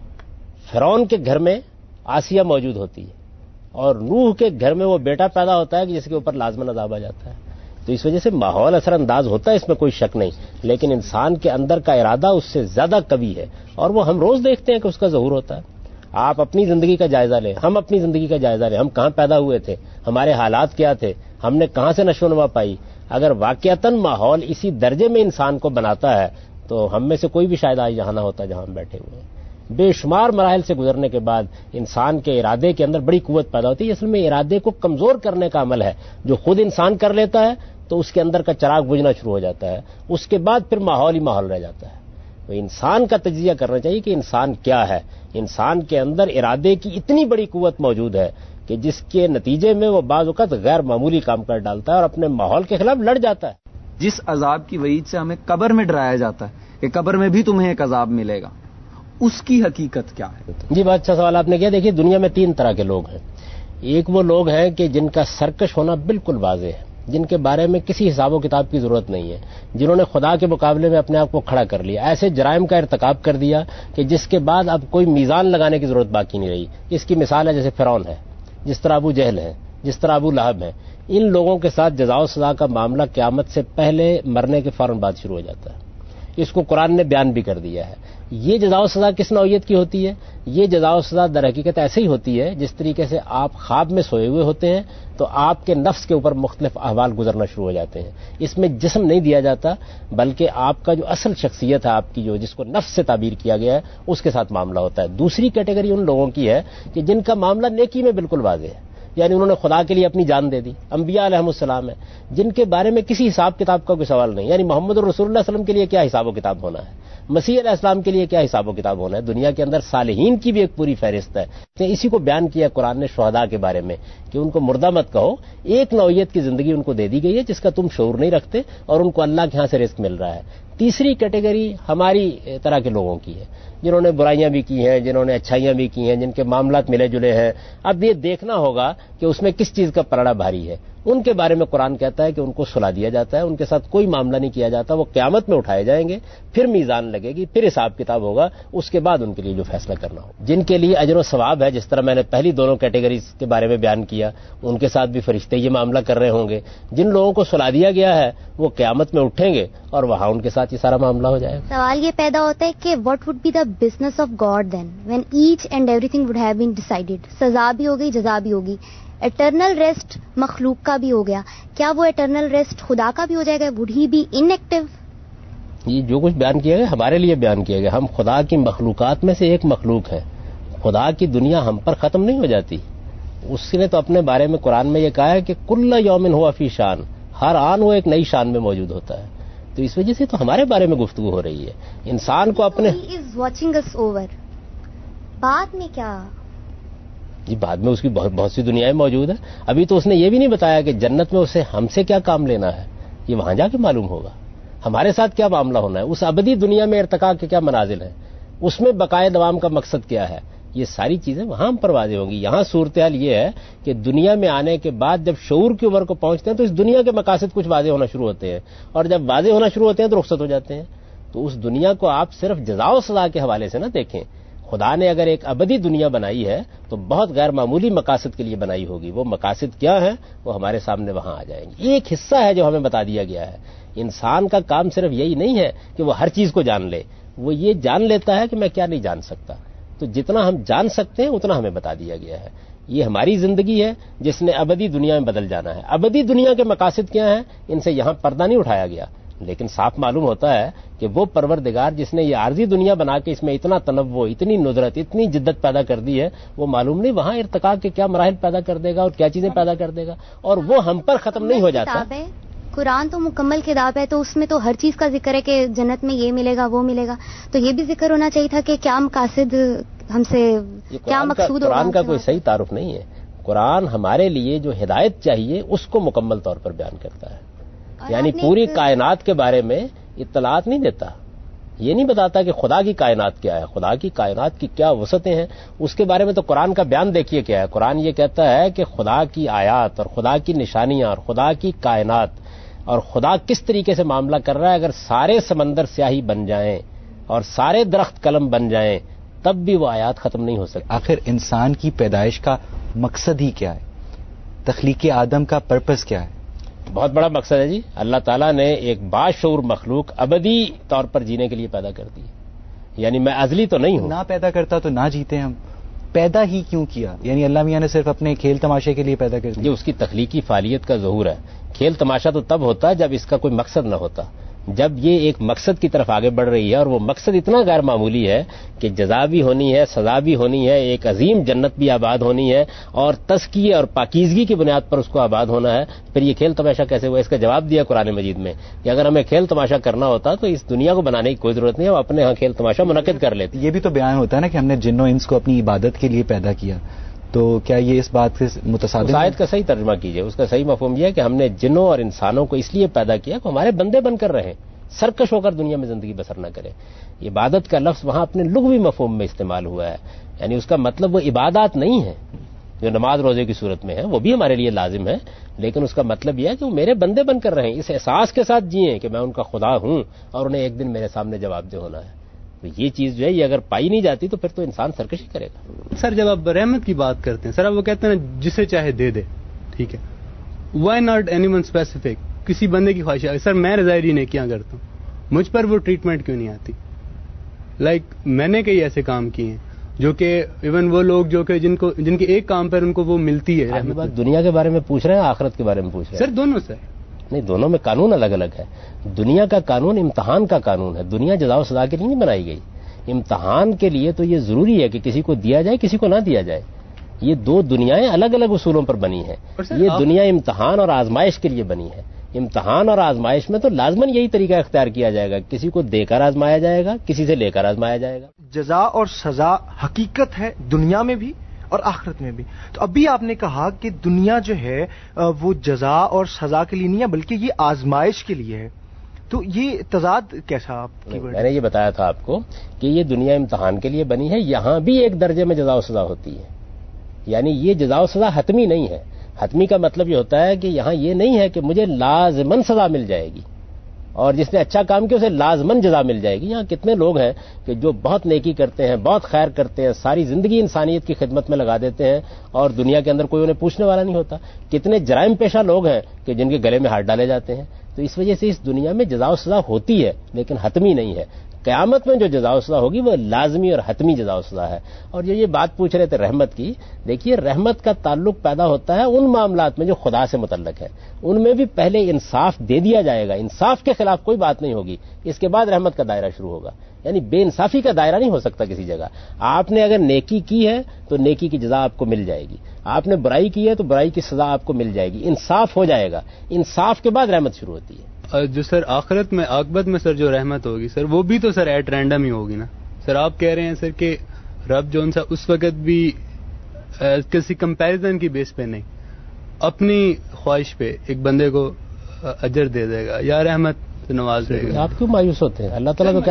فرعون کے گھر میں آسیہ موجود ہوتی ہے اور نوح کے گھر میں وہ بیٹا پیدا ہوتا ہے کہ جس کے اوپر لازماً عذاب آ جاتا ہے. تو اس وجہ سے ماحول اثر انداز ہوتا ہے, اس میں کوئی شک نہیں, لیکن انسان کے اندر کا ارادہ اس سے زیادہ قوی ہے اور وہ ہم روز دیکھتے ہیں کہ اس کا ظہور ہوتا ہے. آپ اپنی زندگی کا جائزہ لیں, ہم اپنی زندگی کا جائزہ لیں, ہم کہاں پیدا ہوئے تھے, ہمارے حالات کیا تھے, ہم نے کہاں سے نشو و نما پائی. اگر واقعتاً ماحول اسی درجے میں انسان کو بناتا ہے تو ہم میں سے کوئی بھی شاید آج یہاں نہ ہوتا جہاں ہم بیٹھے ہوئے ہیں. بے شمار مراحل سے گزرنے کے بعد انسان کے ارادے کے اندر بڑی قوت پیدا ہوتی ہے. اصل میں ارادے کو کمزور کرنے کا عمل ہے جو خود انسان کر لیتا ہے تو اس کے اندر کا چراغ بجھنا شروع ہو جاتا ہے, اس کے بعد پھر ماحول ہی ماحول رہ جاتا ہے. تو انسان کا تجزیہ کرنا چاہیے کہ انسان کیا ہے. انسان کے اندر ارادے کی اتنی بڑی قوت موجود ہے کہ جس کے نتیجے میں وہ بعض اوقات غیر معمولی کام کر ڈالتا ہے اور اپنے ماحول کے خلاف لڑ جاتا ہے. جس عذاب کی وعید سے ہمیں قبر میں ڈرایا جاتا ہے کہ قبر میں بھی تمہیں ایک عذاب ملے گا, اس کی حقیقت کیا ہے؟ جی بہت اچھا سوال آپ نے کیا. دیکھیے دنیا میں 3 طرح کے لوگ ہیں. ایک وہ لوگ ہیں کہ جن کا سرکش ہونا بالکل واضح ہے, جن کے بارے میں کسی حساب و کتاب کی ضرورت نہیں ہے, جنہوں نے خدا کے مقابلے میں اپنے آپ کو کھڑا کر لیا, ایسے جرائم کا ارتکاب کر دیا کہ جس کے بعد اب کوئی میزان لگانے کی ضرورت باقی نہیں رہی. اس کی مثال ہے جیسے فرعون ہے, جس طرح ابو جہل ہے, جس طرح ابو لہب ہیں. ان لوگوں کے ساتھ جزا و سزا کا معاملہ قیامت سے پہلے مرنے کے فوراً بعد شروع ہو جاتا ہے. اس کو قرآن نے بیان بھی کر دیا ہے. یہ جزا و سزا کس نوعیت کی ہوتی ہے؟ یہ جزا و سزا در حقیقت ایسے ہی ہوتی ہے جس طریقے سے آپ خواب میں سوئے ہوئے ہوتے ہیں تو آپ کے نفس کے اوپر مختلف احوال گزرنا شروع ہو جاتے ہیں. اس میں جسم نہیں دیا جاتا بلکہ آپ کا جو اصل شخصیت ہے آپ کی، جو جس کو نفس سے تعبیر کیا گیا ہے، اس کے ساتھ معاملہ ہوتا ہے. دوسری کیٹیگری ان لوگوں کی ہے کہ جن کا معاملہ نیکی میں بالکل واضح ہے، یعنی انہوں نے خدا کے لیے اپنی جان دے دی. انبیاء علیہ السلام ہے جن کے بارے میں کسی حساب کتاب کا کوئی سوال نہیں، یعنی محمد رسول اللہ صلی اللہ علیہ وسلم کے لیے کیا حساب و کتاب ہونا ہے، مسیح علیہ السلام کے لیے کیا حساب و کتاب ہونا ہے. دنیا کے اندر صالحین کی بھی ایک پوری فہرست ہے. اسی کو بیان کیا قرآن نے شہداء کے بارے میں کہ ان کو مردہ مت کہو. ایک نوعیت کی زندگی ان کو دے دی گئی ہے جس کا تم شعور نہیں رکھتے اور ان کو اللہ کے ہاں سے رزق مل رہا ہے. تیسری کیٹیگری ہماری طرح کے لوگوں کی ہے جنہوں نے برائیاں بھی کی ہیں، جنہوں نے اچھائیاں بھی کی ہیں، جن کے معاملات ملے جلے ہیں. اب یہ دیکھنا ہوگا کہ اس میں کس چیز کا پلڑا بھاری ہے. ان کے بارے میں قرآن کہتا ہے کہ ان کو سلا دیا جاتا ہے، ان کے ساتھ کوئی معاملہ نہیں کیا جاتا. وہ قیامت میں اٹھائے جائیں گے، پھر میزان لگے گی، پھر حساب کتاب ہوگا، اس کے بعد ان کے لیے جو فیصلہ کرنا ہو. جن کے لیے اجر و ثواب ہے، جس طرح میں نے پہلی دونوں کیٹیگریز کے بارے میں بیان کیا، ان کے ساتھ بھی فرشتے یہ معاملہ کر رہے ہوں گے. جن لوگوں کو سلا دیا گیا ہے وہ قیامت میں اٹھیں گے اور وہاں ان کے ساتھ یہ سارا معاملہ ہو جائے گا. سوال یہ پیدا ہوتا ہے کہ what would be the business of God then when each and everything would have been decided. سزا بھی ہوگی، جزا بھی ہوگی، اٹرنل ریسٹ مخلوق کا بھی ہو گیا. کیا وہ اٹرنل ریسٹ خدا کا بھی ہو جائے گا؟ Would he be inactive? یہ جو کچھ بیان کیا گیا ہمارے لیے بیان کیا گیا. ہم خدا کی مخلوقات میں سے ایک مخلوق ہے. خدا کی دنیا ہم پر ختم نہیں ہو جاتی. اس نے تو اپنے بارے میں قرآن میں یہ کہا ہے کہ کل یومن ہوا فی شان، ہر آن وہ ایک نئی شان میں موجود ہوتا ہے. تو اس وجہ سے تو ہمارے بارے میں گفتگو ہو رہی ہے. انسان کو اپنے از واچنگ اس اوور. بعد میں کیا؟ جی بعد میں اس کی بہت سی دنیایں موجود ہیں. ابھی تو اس نے یہ بھی نہیں بتایا کہ جنت میں اسے ہم سے کیا کام لینا ہے. یہ وہاں جا کے معلوم ہوگا ہمارے ساتھ کیا معاملہ ہونا ہے. اس ابدی دنیا میں ارتقاء کے کیا منازل ہیں، اس میں بقائے دوام کا مقصد کیا ہے. یہ ساری چیزیں وہاں ہم پر واضح ہوں گی. یہاں صورتحال یہ ہے کہ دنیا میں آنے کے بعد جب شعور کی عمر کو پہنچتے ہیں تو اس دنیا کے مقاصد کچھ واضح ہونا شروع ہوتے ہیں، اور جب واضح ہونا شروع ہوتے ہیں تو رخصت ہو جاتے ہیں. تو اس دنیا کو آپ صرف جزا و سزا کے حوالے سے نہ دیکھیں. خدا نے اگر ایک ابدی دنیا بنائی ہے تو بہت غیر معمولی مقاصد کے لیے بنائی ہوگی. وہ مقاصد کیا ہیں وہ ہمارے سامنے وہاں آ جائیں گے. ایک حصہ ہے جو ہمیں بتا دیا گیا ہے. انسان کا کام صرف یہی نہیں ہے کہ وہ ہر چیز کو جان لے، وہ یہ جان لیتا ہے کہ میں کیا نہیں جان سکتا. تو جتنا ہم جان سکتے ہیں اتنا ہمیں بتا دیا گیا ہے. یہ ہماری زندگی ہے جس نے ابدی دنیا میں بدل جانا ہے. ابدی دنیا کے مقاصد کیا ہیں ان سے یہاں پردہ نہیں اٹھایا گیا، لیکن صاف معلوم ہوتا ہے کہ وہ پروردگار جس نے یہ عارضی دنیا بنا کے اس میں اتنا تنوع، اتنی ندرت، اتنی جدت پیدا کر دی ہے، وہ معلوم نہیں وہاں ارتقاء کے کیا مراحل پیدا کر دے گا اور کیا چیزیں پیدا کر دے گا. اور وہ ہم پر ختم نہیں ہو جاتا. قرآن تو مکمل کتاب ہے، تو اس میں تو ہر چیز کا ذکر ہے کہ جنت میں یہ ملے گا وہ ملے گا. تو یہ بھی ذکر ہونا چاہیے تھا کہ کیا مقاصد ہم سے، کیا مقصود ہوگا. قرآن کا کوئی صحیح تعارف نہیں ہے. قرآن ہمارے لیے جو ہدایت چاہیے اس کو مکمل طور پر بیان کرتا ہے. یعنی پوری کائنات کے بارے میں اطلاعات نہیں دیتا. یہ نہیں بتاتا کہ خدا کی کائنات کیا ہے، خدا کی کائنات کی کیا وسعتیں ہیں. اس کے بارے میں تو قرآن کا بیان دیکھیے کیا ہے. قرآن یہ کہتا ہے کہ خدا کی آیات اور خدا کی نشانیاں اور خدا کی کائنات اور خدا کس طریقے سے معاملہ کر رہا ہے. اگر سارے سمندر سیاہی بن جائیں اور سارے درخت قلم بن جائیں تب بھی وہ آیات ختم نہیں ہو سکتی. آخر انسان کی پیدائش کا مقصد ہی کیا ہے؟ تخلیق آدم کا پرپس کیا ہے؟ بہت بڑا مقصد ہے جی. اللہ تعالیٰ نے ایک باشعور مخلوق ابدی طور پر جینے کے لیے پیدا کر دی. یعنی میں ازلی تو نہیں ہوں. نہ پیدا کرتا تو نہ جیتے ہم. پیدا ہی کیوں کیا؟ یعنی اللہ میاں نے صرف اپنے کھیل تماشے کے لیے پیدا کر دیا. یہ اس کی تخلیقی فعالیت کا ظہور ہے. کھیل تماشا تو تب ہوتا ہے جب اس کا کوئی مقصد نہ ہوتا. جب یہ ایک مقصد کی طرف آگے بڑھ رہی ہے اور وہ مقصد اتنا غیر معمولی ہے کہ جزا بھی ہونی ہے، سزا بھی ہونی ہے، ایک عظیم جنت بھی آباد ہونی ہے اور تزکیے اور پاکیزگی کی بنیاد پر اس کو آباد ہونا ہے، پھر یہ کھیل تماشا کیسے ہوا؟ اس کا جواب دیا قرآن مجید میں کہ اگر ہمیں کھیل تماشا کرنا ہوتا تو اس دنیا کو بنانے کی کوئی ضرورت نہیں ہے، ہم اپنے ہاں کھیل تماشا منعقد کر لیتے. یہ بھی تو بیان ہوتا ہے نا کہ ہم نے جن و انس کو اپنی عبادت کے لیے پیدا کیا. تو کیا یہ اس بات سے متصادم؟ آیت کا صحیح ترجمہ کیجئے. اس کا صحیح مفہوم یہ ہے کہ ہم نے جنوں اور انسانوں کو اس لیے پیدا کیا کہ ہمارے بندے بن کر رہیں، سرکش ہو کر دنیا میں زندگی بسر نہ کرے. عبادت کا لفظ وہاں اپنے لغوی مفہوم میں استعمال ہوا ہے. یعنی اس کا مطلب وہ عبادات نہیں ہے جو نماز روزے کی صورت میں ہے، وہ بھی ہمارے لیے لازم ہے، لیکن اس کا مطلب یہ ہے کہ وہ میرے بندے بن کر رہیں، اس احساس کے ساتھ جئیں کہ میں ان کا خدا ہوں اور انہیں ایک دن میرے سامنے جواب دہ ہونا ہے. تو یہ چیز جو ہے یہ اگر پائی نہیں جاتی تو پھر تو انسان سرکشی کرے گا. سر جب آپ رحمت کی بات کرتے ہیں، سر اب وہ کہتے ہیں جسے چاہے دے دے، ٹھیک ہے، why not anyone specific, کسی بندے کی خواہش ہے. سر میں رضائری نے کیا کرتا ہوں، مجھ پر وہ ٹریٹمنٹ کیوں نہیں آتی؟ میں نے کئی ایسے کام کیے ہیں جو کہ ایون وہ لوگ جو کہ جن کے ایک کام پر ان کو وہ ملتی ہے. بات دنیا کے بارے میں پوچھ رہے ہیں آخرت کے بارے میں پوچھ رہے ہیں؟ سر دونوں سر. نہیں، دونوں میں قانون الگ الگ ہے. دنیا کا قانون امتحان کا قانون ہے. دنیا جزا و سزا کے لیے نہیں بنائی گئی. امتحان کے لیے تو یہ ضروری ہے کہ کسی کو دیا جائے کسی کو نہ دیا جائے. یہ دو دنیایں الگ الگ اصولوں پر بنی ہیں. یہ دنیا امتحان اور آزمائش کے لیے بنی ہے. امتحان اور آزمائش میں تو لازماً یہی طریقہ اختیار کیا جائے گا، کسی کو دے کر آزمایا جائے گا، کسی سے لے کر آزمایا جائے گا. جزا اور سزا حقیقت ہے دنیا میں بھی اور آخرت میں بھی. تو ابھی آپ نے کہا کہ دنیا جو ہے وہ جزا اور سزا کے لیے نہیں ہے بلکہ یہ آزمائش کے لیے ہے. تو یہ تضاد کیسا آپ کی؟ میں نے یہ بتایا تھا آپ کو کہ یہ دنیا امتحان کے لیے بنی ہے. یہاں بھی ایک درجے میں جزا و سزا ہوتی ہے، یعنی یہ جزا و سزا حتمی نہیں ہے. حتمی کا مطلب یہ ہوتا ہے کہ یہاں یہ نہیں ہے کہ مجھے لازماً سزا مل جائے گی اور جس نے اچھا کام کیا اسے لازماً جزا مل جائے گی. یہاں کتنے لوگ ہیں کہ جو بہت نیکی کرتے ہیں، بہت خیر کرتے ہیں، ساری زندگی انسانیت کی خدمت میں لگا دیتے ہیں اور دنیا کے اندر کوئی انہیں پوچھنے والا نہیں ہوتا. کتنے جرائم پیشہ لوگ ہیں کہ جن کے گلے میں ہاتھ ڈالے جاتے ہیں. تو اس وجہ سے اس دنیا میں جزا و سزا ہوتی ہے لیکن حتمی نہیں ہے. قیامت میں جو جزا و سزا ہوگی وہ لازمی اور حتمی جزا و سزا ہے. اور یہ بات پوچھ رہے تھے رحمت کی، دیکھیے رحمت کا تعلق پیدا ہوتا ہے ان معاملات میں جو خدا سے متعلق ہے. ان میں بھی پہلے انصاف دے دیا جائے گا، انصاف کے خلاف کوئی بات نہیں ہوگی، اس کے بعد رحمت کا دائرہ شروع ہوگا. یعنی بے انصافی کا دائرہ نہیں ہو سکتا کسی جگہ. آپ نے اگر نیکی کی ہے تو نیکی کی جزا آپ کو مل جائے گی، آپ نے برائی کی ہے تو برائی کی سزا آپ کو مل جائے گی. انصاف ہو جائے گا، انصاف کے بعد رحمت شروع ہوتی ہے. جو سر آخرت میں عاقبت میں سر جو رحمت ہوگی سر وہ بھی تو سر ایٹ رینڈم ہی ہوگی نا سر. آپ کہہ رہے ہیں سر کہ رب جو سا اس وقت بھی کسی کمپیریزن کی بیس پہ نہیں، اپنی خواہش پہ ایک بندے کو اجر دے دے گا یا رحمت سے نواز دے گا. آپ کیوں مایوس ہوتے ہیں؟ اللہ تعالیٰ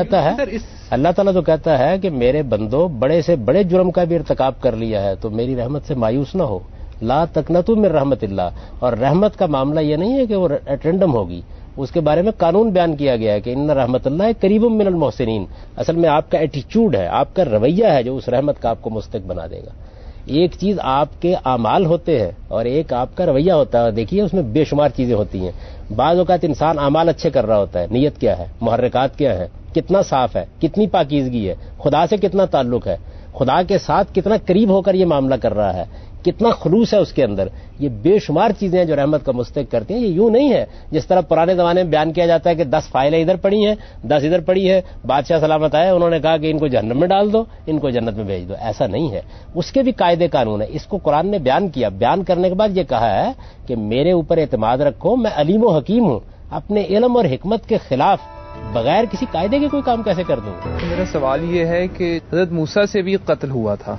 تو کہتا ہے کہ میرے بندوں بڑے سے بڑے جرم کا بھی ارتکاب کر لیا ہے تو میری رحمت سے مایوس نہ ہو. لا تقنطوا من رحمت اللہ. اور رحمت کا معاملہ یہ نہیں ہے کہ وہ ایٹ رینڈم ہوگی، اس کے بارے میں قانون بیان کیا گیا ہے کہ ان رحمت اللہ قریب من المحسنین. اصل میں آپ کا ایٹیچیوڈ ہے، آپ کا رویہ ہے جو اس رحمت کا آپ کو مستحق بنا دے گا. ایک چیز آپ کے اعمال ہوتے ہیں اور ایک آپ کا رویہ ہوتا ہے. دیکھیے اس میں بے شمار چیزیں ہوتی ہیں. بعض اوقات انسان اعمال اچھے کر رہا ہوتا ہے، نیت کیا ہے، محرکات کیا ہے، کتنا صاف ہے، کتنی پاکیزگی ہے، خدا سے کتنا تعلق ہے، خدا کے ساتھ کتنا قریب ہو کر یہ معاملہ کر رہا ہے، کتنا خلوص ہے اس کے اندر. یہ بے شمار چیزیں ہیں جو رحمت کا مستحق کرتی ہیں. یہ یوں نہیں ہے جس طرح پرانے زمانے میں بیان کیا جاتا ہے کہ 10 فائلیں ادھر پڑی ہیں 10 ادھر پڑی ہے، بادشاہ سلامت آئے انہوں نے کہا کہ ان کو جہنم میں ڈال دو، ان کو جنت میں بھیج دو. ایسا نہیں ہے، اس کے بھی قاعدے قانون ہے. اس کو قرآن نے بیان کیا، بیان کرنے کے بعد یہ کہا ہے کہ میرے اوپر اعتماد رکھو، میں علیم و حکیم ہوں. اپنے علم اور حکمت کے خلاف بغیر کسی قاعدے کے کوئی کام کیسے کر دوں؟ میرا سوال یہ ہے کہ حضرت موسیٰ سے بھی قتل ہوا تھا،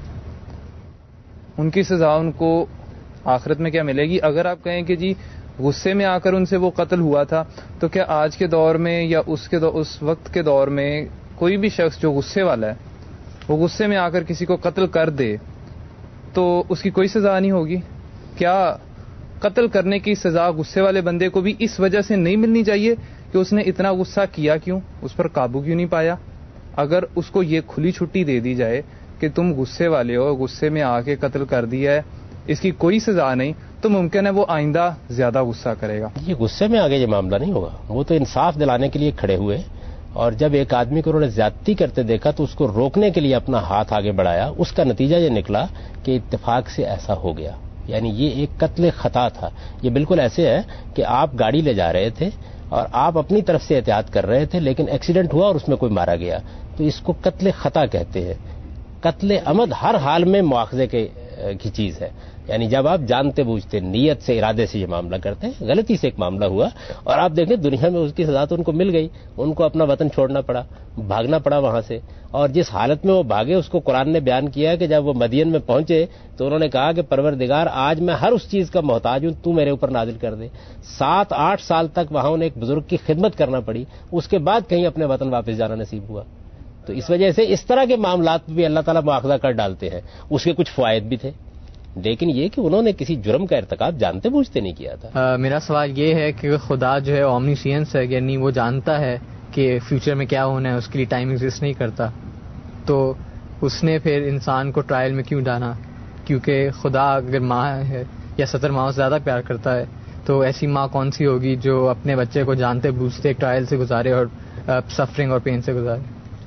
ان کی سزا ان کو آخرت میں کیا ملے گی؟ اگر آپ کہیں کہ جی غصے میں آ کر ان سے وہ قتل ہوا تھا تو کیا آج کے دور میں یا اس وقت کے دور میں کوئی بھی شخص جو غصے والا ہے وہ غصے میں آ کر کسی کو قتل کر دے تو اس کی کوئی سزا نہیں ہوگی؟ کیا قتل کرنے کی سزا غصے والے بندے کو بھی اس وجہ سے نہیں ملنی چاہیے کہ اس نے اتنا غصہ کیا کیوں، اس پر قابو کیوں نہیں پایا؟ اگر اس کو یہ کھلی چھٹی دے دی جائے کہ تم غصے والے ہو، غصے میں آ کے قتل کر دیا ہے، اس کی کوئی سزا نہیں، تو ممکن ہے وہ آئندہ زیادہ غصہ کرے گا. یہ غصے میں آگے یہ معاملہ نہیں ہوگا. وہ تو انصاف دلانے کے لیے کھڑے ہوئے اور جب ایک آدمی کو انہوں نے زیادتی کرتے دیکھا تو اس کو روکنے کے لیے اپنا ہاتھ آگے بڑھایا. اس کا نتیجہ یہ نکلا کہ اتفاق سے ایسا ہو گیا. یعنی یہ ایک قتل خطا تھا. یہ بالکل ایسے ہے کہ آپ گاڑی لے جا رہے تھے اور آپ اپنی طرف سے احتیاط کر رہے تھے لیکن ایکسیڈنٹ ہوا اور اس میں کوئی مارا گیا، تو اس کو قتل خطا کہتے ہیں. قتل عمد ہر حال میں مواخذے کی چیز ہے. یعنی جب آپ جانتے بوجھتے نیت سے ارادے سے یہ معاملہ کرتے ہیں، غلطی سے ایک معاملہ ہوا اور آپ دیکھیں دنیا میں اس کی سزا تو ان کو مل گئی، ان کو اپنا وطن چھوڑنا پڑا، بھاگنا پڑا وہاں سے. اور جس حالت میں وہ بھاگے اس کو قرآن نے بیان کیا کہ جب وہ مدین میں پہنچے تو انہوں نے کہا کہ پروردگار آج میں ہر اس چیز کا محتاج ہوں، تو میرے اوپر نازل کر دے. 7-8 سال تک وہاں انہیں ایک بزرگ کی خدمت کرنا پڑی، اس کے بعد کہیں اپنے وطن واپس جانا نصیب ہوا. تو اس وجہ سے اس طرح کے معاملات بھی اللہ تعالیٰ مواخذہ کر ڈالتے ہیں. اس کے کچھ فوائد بھی تھے لیکن یہ کہ انہوں نے کسی جرم کا ارتکاب جانتے بوجھتے نہیں کیا تھا. میرا سوال یہ ہے کہ خدا جو ہے اومنیشینس ہے، یعنی وہ جانتا ہے کہ فیوچر میں کیا ہونا ہے، اس کے لیے ٹائم ایگزسٹ نہیں کرتا، تو اس نے پھر انسان کو ٹرائل میں کیوں ڈالا؟ کیونکہ خدا اگر ماں ہے یا 70 ماں سے زیادہ پیار کرتا ہے تو ایسی ماں کون سی ہوگی جو اپنے بچے کو جانتے بوجھتے ایک ٹرائل سے گزارے اور سفرنگ اور پین سے گزارے.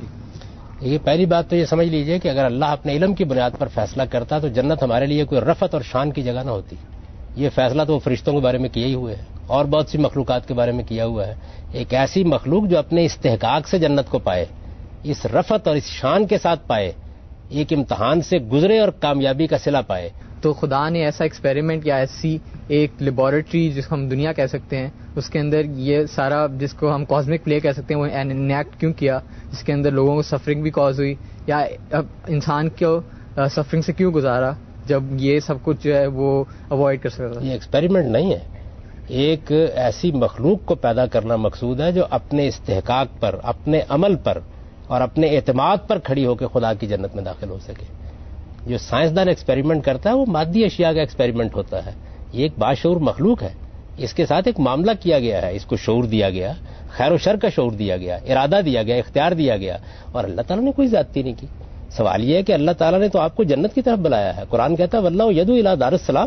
یہ پہلی بات تو یہ سمجھ لیجئے کہ اگر اللہ اپنے علم کی بنیاد پر فیصلہ کرتا تو جنت ہمارے لیے کوئی رفعت اور شان کی جگہ نہ ہوتی. یہ فیصلہ تو وہ فرشتوں کے بارے میں کیا ہی ہوئے ہے اور بہت سی مخلوقات کے بارے میں کیا ہوا ہے. ایک ایسی مخلوق جو اپنے استحقاق سے جنت کو پائے, اس رفعت اور اس شان کے ساتھ پائے, ایک امتحان سے گزرے اور کامیابی کا صلہ پائے. تو خدا نے ایسا ایکسپیریمنٹ یا ایسی ایک لیبارٹری جس کو ہم دنیا کہہ سکتے ہیں, اس کے اندر یہ سارا جس کو ہم کاسمک پلے کہہ سکتے ہیں وہ انیکٹ کیوں کیا, جس کے اندر لوگوں کو سفرنگ بھی کاز ہوئی, یا انسان کو سفرنگ سے کیوں گزارا جب یہ سب کچھ جو ہے وہ اوائڈ کر سکتا تھا. یہ ایکسپیریمنٹ نہیں ہے, ایک ایسی مخلوق کو پیدا کرنا مقصود ہے جو اپنے استحقاق پر, اپنے عمل پر اور اپنے اعتماد پر کھڑی ہو کے خدا کی جنت میں داخل ہو سکے. جو سائنسدان ایکسپیریمنٹ کرتا ہے وہ مادی اشیاء کا ایکسپیریمنٹ ہوتا ہے. یہ ایک باشعور مخلوق ہے, اس کے ساتھ ایک معاملہ کیا گیا ہے, اس کو شعور دیا گیا, خیر و شر کا شعور دیا گیا, ارادہ دیا گیا, اختیار دیا گیا, اور اللہ تعالیٰ نے کوئی زیادتی نہیں کی. سوال یہ ہے کہ اللہ تعالیٰ نے تو آپ کو جنت کی طرف بلایا ہے. قرآن کہتا ہے واللہ یدعو الی دار السلام.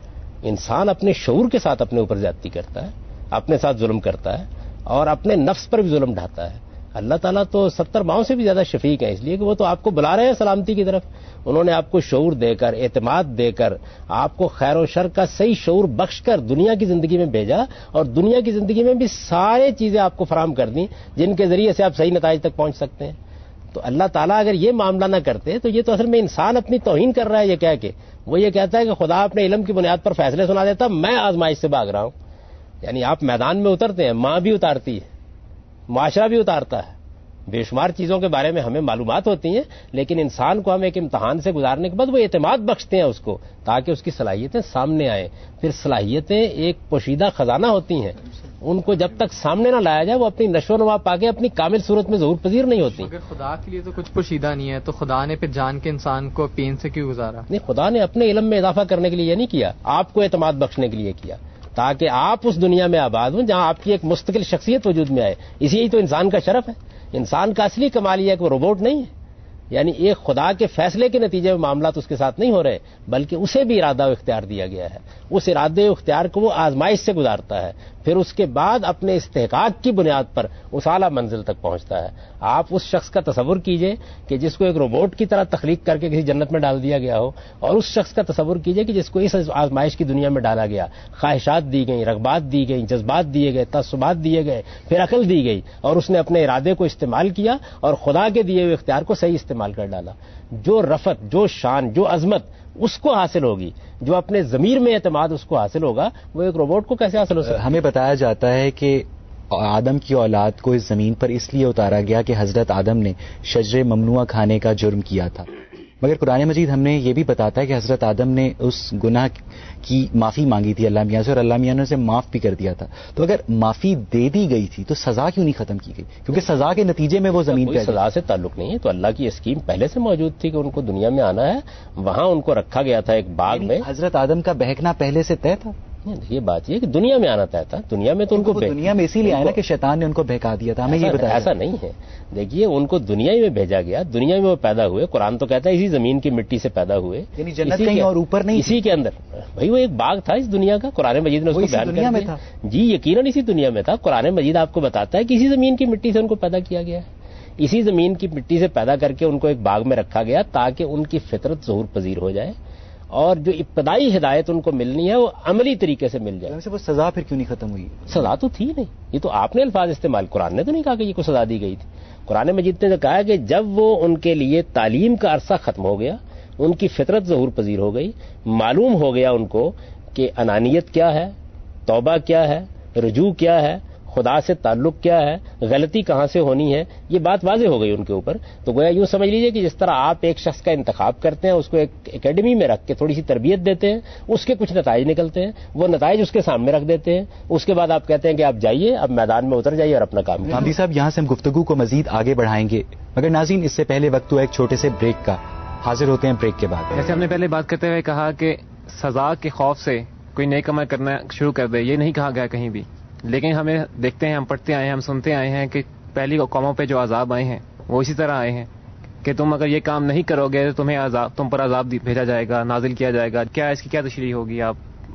انسان اپنے شعور کے ساتھ اپنے اوپر زیادتی کرتا ہے, اپنے ساتھ ظلم کرتا ہے اور اپنے نفس پر بھی ظلم ڈھاتا ہے. اللہ تعالیٰ تو 70 ماؤں سے بھی زیادہ شفیق ہے, اس لیے کہ وہ تو آپ کو بلا رہے ہیں سلامتی کی طرف. انہوں نے آپ کو شعور دے کر, اعتماد دے کر, آپ کو خیر و شر کا صحیح شعور بخش کر دنیا کی زندگی میں بھیجا, اور دنیا کی زندگی میں بھی سارے چیزیں آپ کو فراہم کر دیں جن کے ذریعے سے آپ صحیح نتائج تک پہنچ سکتے ہیں. تو اللہ تعالیٰ اگر یہ معاملہ نہ کرتے تو یہ تو اصل میں انسان اپنی توہین کر رہا ہے. یہ کہہ کے وہ یہ کہتا ہے کہ خدا اپنے علم کی بنیاد پر فیصلے سنا دیتا, میں آزمائش سے بھاگ رہا ہوں. یعنی آپ میدان میں اترتے ہیں, ماں بھی اتارتی ہے, معاشرہ بھی اتارتا ہے, بے شمار چیزوں کے بارے میں ہمیں معلومات ہوتی ہیں, لیکن انسان کو ہم ایک امتحان سے گزارنے کے بعد وہ اعتماد بخشتے ہیں اس کو تاکہ اس کی صلاحیتیں سامنے آئیں. پھر صلاحیتیں ایک پوشیدہ خزانہ ہوتی ہیں, ان کو جب تک سامنے نہ لایا جائے وہ اپنی نشو و نما پا کے اپنی کامل صورت میں ظہور پذیر نہیں ہوتی. اگر خدا کے لیے تو کچھ پوشیدہ نہیں ہے تو خدا نے پھر جان کے انسان کو پین سے کیوں گزارا؟ نہیں, خدا نے اپنے علم میں اضافہ کرنے کے لیے یہ نہیں کیا, آپ کو اعتماد بخشنے کے لیے کیا تاکہ آپ اس دنیا میں آباد ہوں جہاں آپ کی ایک مستقل شخصیت وجود میں آئے. اسی تو انسان کا شرف ہے. انسان کا اصلی کمال یہ ہے کہ وہ روبوٹ نہیں ہے, یعنی ایک خدا کے فیصلے کے نتیجے میں معاملات اس کے ساتھ نہیں ہو رہے, بلکہ اسے بھی ارادہ و اختیار دیا گیا ہے. اس ارادے و اختیار کو وہ آزمائش سے گزارتا ہے, پھر اس کے بعد اپنے استحقاق کی بنیاد پر اس اعلیٰ منزل تک پہنچتا ہے. آپ اس شخص کا تصور کیجئے کہ جس کو ایک روبوٹ کی طرح تخلیق کر کے کسی جنت میں ڈال دیا گیا ہو, اور اس شخص کا تصور کیجئے کہ جس کو اس آزمائش کی دنیا میں ڈالا گیا, خواہشات دی گئیں, رغبات دی گئیں, جذبات دیے گئے, تعصبات دیے گئے, پھر عقل دی گئی, اور اس نے اپنے ارادے کو استعمال کیا اور خدا کے دیے ہوئے اختیار کو صحیح استعمال کر ڈالا. جو رفعت, جو شان, جو عظمت اس کو حاصل ہوگی, جو اپنے ضمیر میں اعتماد اس کو حاصل ہوگا, وہ ایک روبوٹ کو کیسے حاصل ہو سکتا ہے؟ ہمیں بتایا جاتا ہے کہ آدم کی اولاد کو اس زمین پر اس لیے اتارا گیا کہ حضرت آدم نے شجر ممنوع کھانے کا جرم کیا تھا, مگر قرآن مجید ہم نے یہ بھی بتاتا ہے کہ حضرت آدم نے اس گناہ کی معافی مانگی تھی اللہ میاں سے, اور اللہ میاں نے اسے معاف بھی کر دیا تھا. تو اگر معافی دے دی گئی تھی تو سزا کیوں نہیں ختم کی گئی؟ کیونکہ سزا کے نتیجے میں وہ زمین پہ سزا سے تعلق نہیں ہے. تو اللہ کی اسکیم پہلے سے موجود تھی کہ ان کو دنیا میں آنا ہے, وہاں ان کو رکھا گیا تھا ایک باغ میں. حضرت آدم کا بہکنا پہلے سے طے تھا. یہ بات یہ کہ دنیا میں آنا طے تھا, دنیا میں تو ان کو دنیا میں اسی لیے آیا نا کہ شیطان نے ان کو بہکا دیا تھا. ہمیں یہ بتایا ایسا نہیں ہے. دیکھیے ان کو دنیا میں بھیجا گیا, دنیا میں وہ پیدا ہوئے. قرآن تو کہتا ہے اسی زمین کی مٹی سے پیدا ہوئے, یعنی جنت کہیں اور اوپر نہیں, اسی کے اندر. بھائی وہ ایک باغ تھا اس دنیا کا, قرآن مجید نے اس کو بیان کر دیا. جی یقیناً اسی دنیا میں تھا. قرآن مجید آپ کو بتاتا ہے کہ اسی زمین کی مٹی سے ان کو پیدا کیا گیا ہے. اسی زمین کی مٹی سے پیدا کر کے ان کو ایک باغ میں رکھا گیا تاکہ ان کی فطرت ظہور پذیر ہو جائے, اور جو ابتدائی ہدایت ان کو ملنی ہے وہ عملی طریقے سے مل جائے. وہ سزا پھر کیوں نہیں ختم ہوئی؟ سزا تو تھی نہیں, یہ تو آپ نے الفاظ استعمال, قرآن نے تو نہیں کہا کہ یہ کو سزا دی گئی تھی. قرآن مجید نے کہا کہ جب وہ ان کے لیے تعلیم کا عرصہ ختم ہو گیا, ان کی فطرت ظہور پذیر ہو گئی, معلوم ہو گیا ان کو کہ انانیت کیا ہے, توبہ کیا ہے, رجوع کیا ہے, خدا سے تعلق کیا ہے, غلطی کہاں سے ہونی ہے, یہ بات واضح ہو گئی ان کے اوپر. تو گویا یوں سمجھ لیجئے کہ جس طرح آپ ایک شخص کا انتخاب کرتے ہیں, اس کو ایک اکیڈمی میں رکھ کے تھوڑی سی تربیت دیتے ہیں, اس کے کچھ نتائج نکلتے ہیں, وہ نتائج اس کے سامنے رکھ دیتے ہیں, اس کے بعد آپ کہتے ہیں کہ آپ جائیے, اب میدان میں اتر جائیے اور اپنا کام. گاندھی صاحب یہاں سے ہم گفتگو کو مزید آگے بڑھائیں گے, مگر ناظرین اس سے پہلے وقت ہوا ایک چھوٹے سے بریک کا. حاضر ہوتے ہیں بریک کے بعد. جیسے ہم نے پہلے بات کرتے ہوئے کہا کہ سزا کے خوف سے کوئی نیک عمل کرنا شروع کر دے, یہ نہیں کہا گیا کہیں بھی. لیکن ہمیں دیکھتے ہیں, ہم پڑھتے آئے ہیں, ہم سنتے آئے ہیں کہ پہلی قوموں پہ جو عذاب آئے ہیں وہ اسی طرح آئے ہیں کہ تم اگر یہ کام نہیں کرو گے تو تم پر عذاب بھیجا جائے گا, نازل کیا جائے گا. کیا اس کی کیا تشریح ہوگی, آپ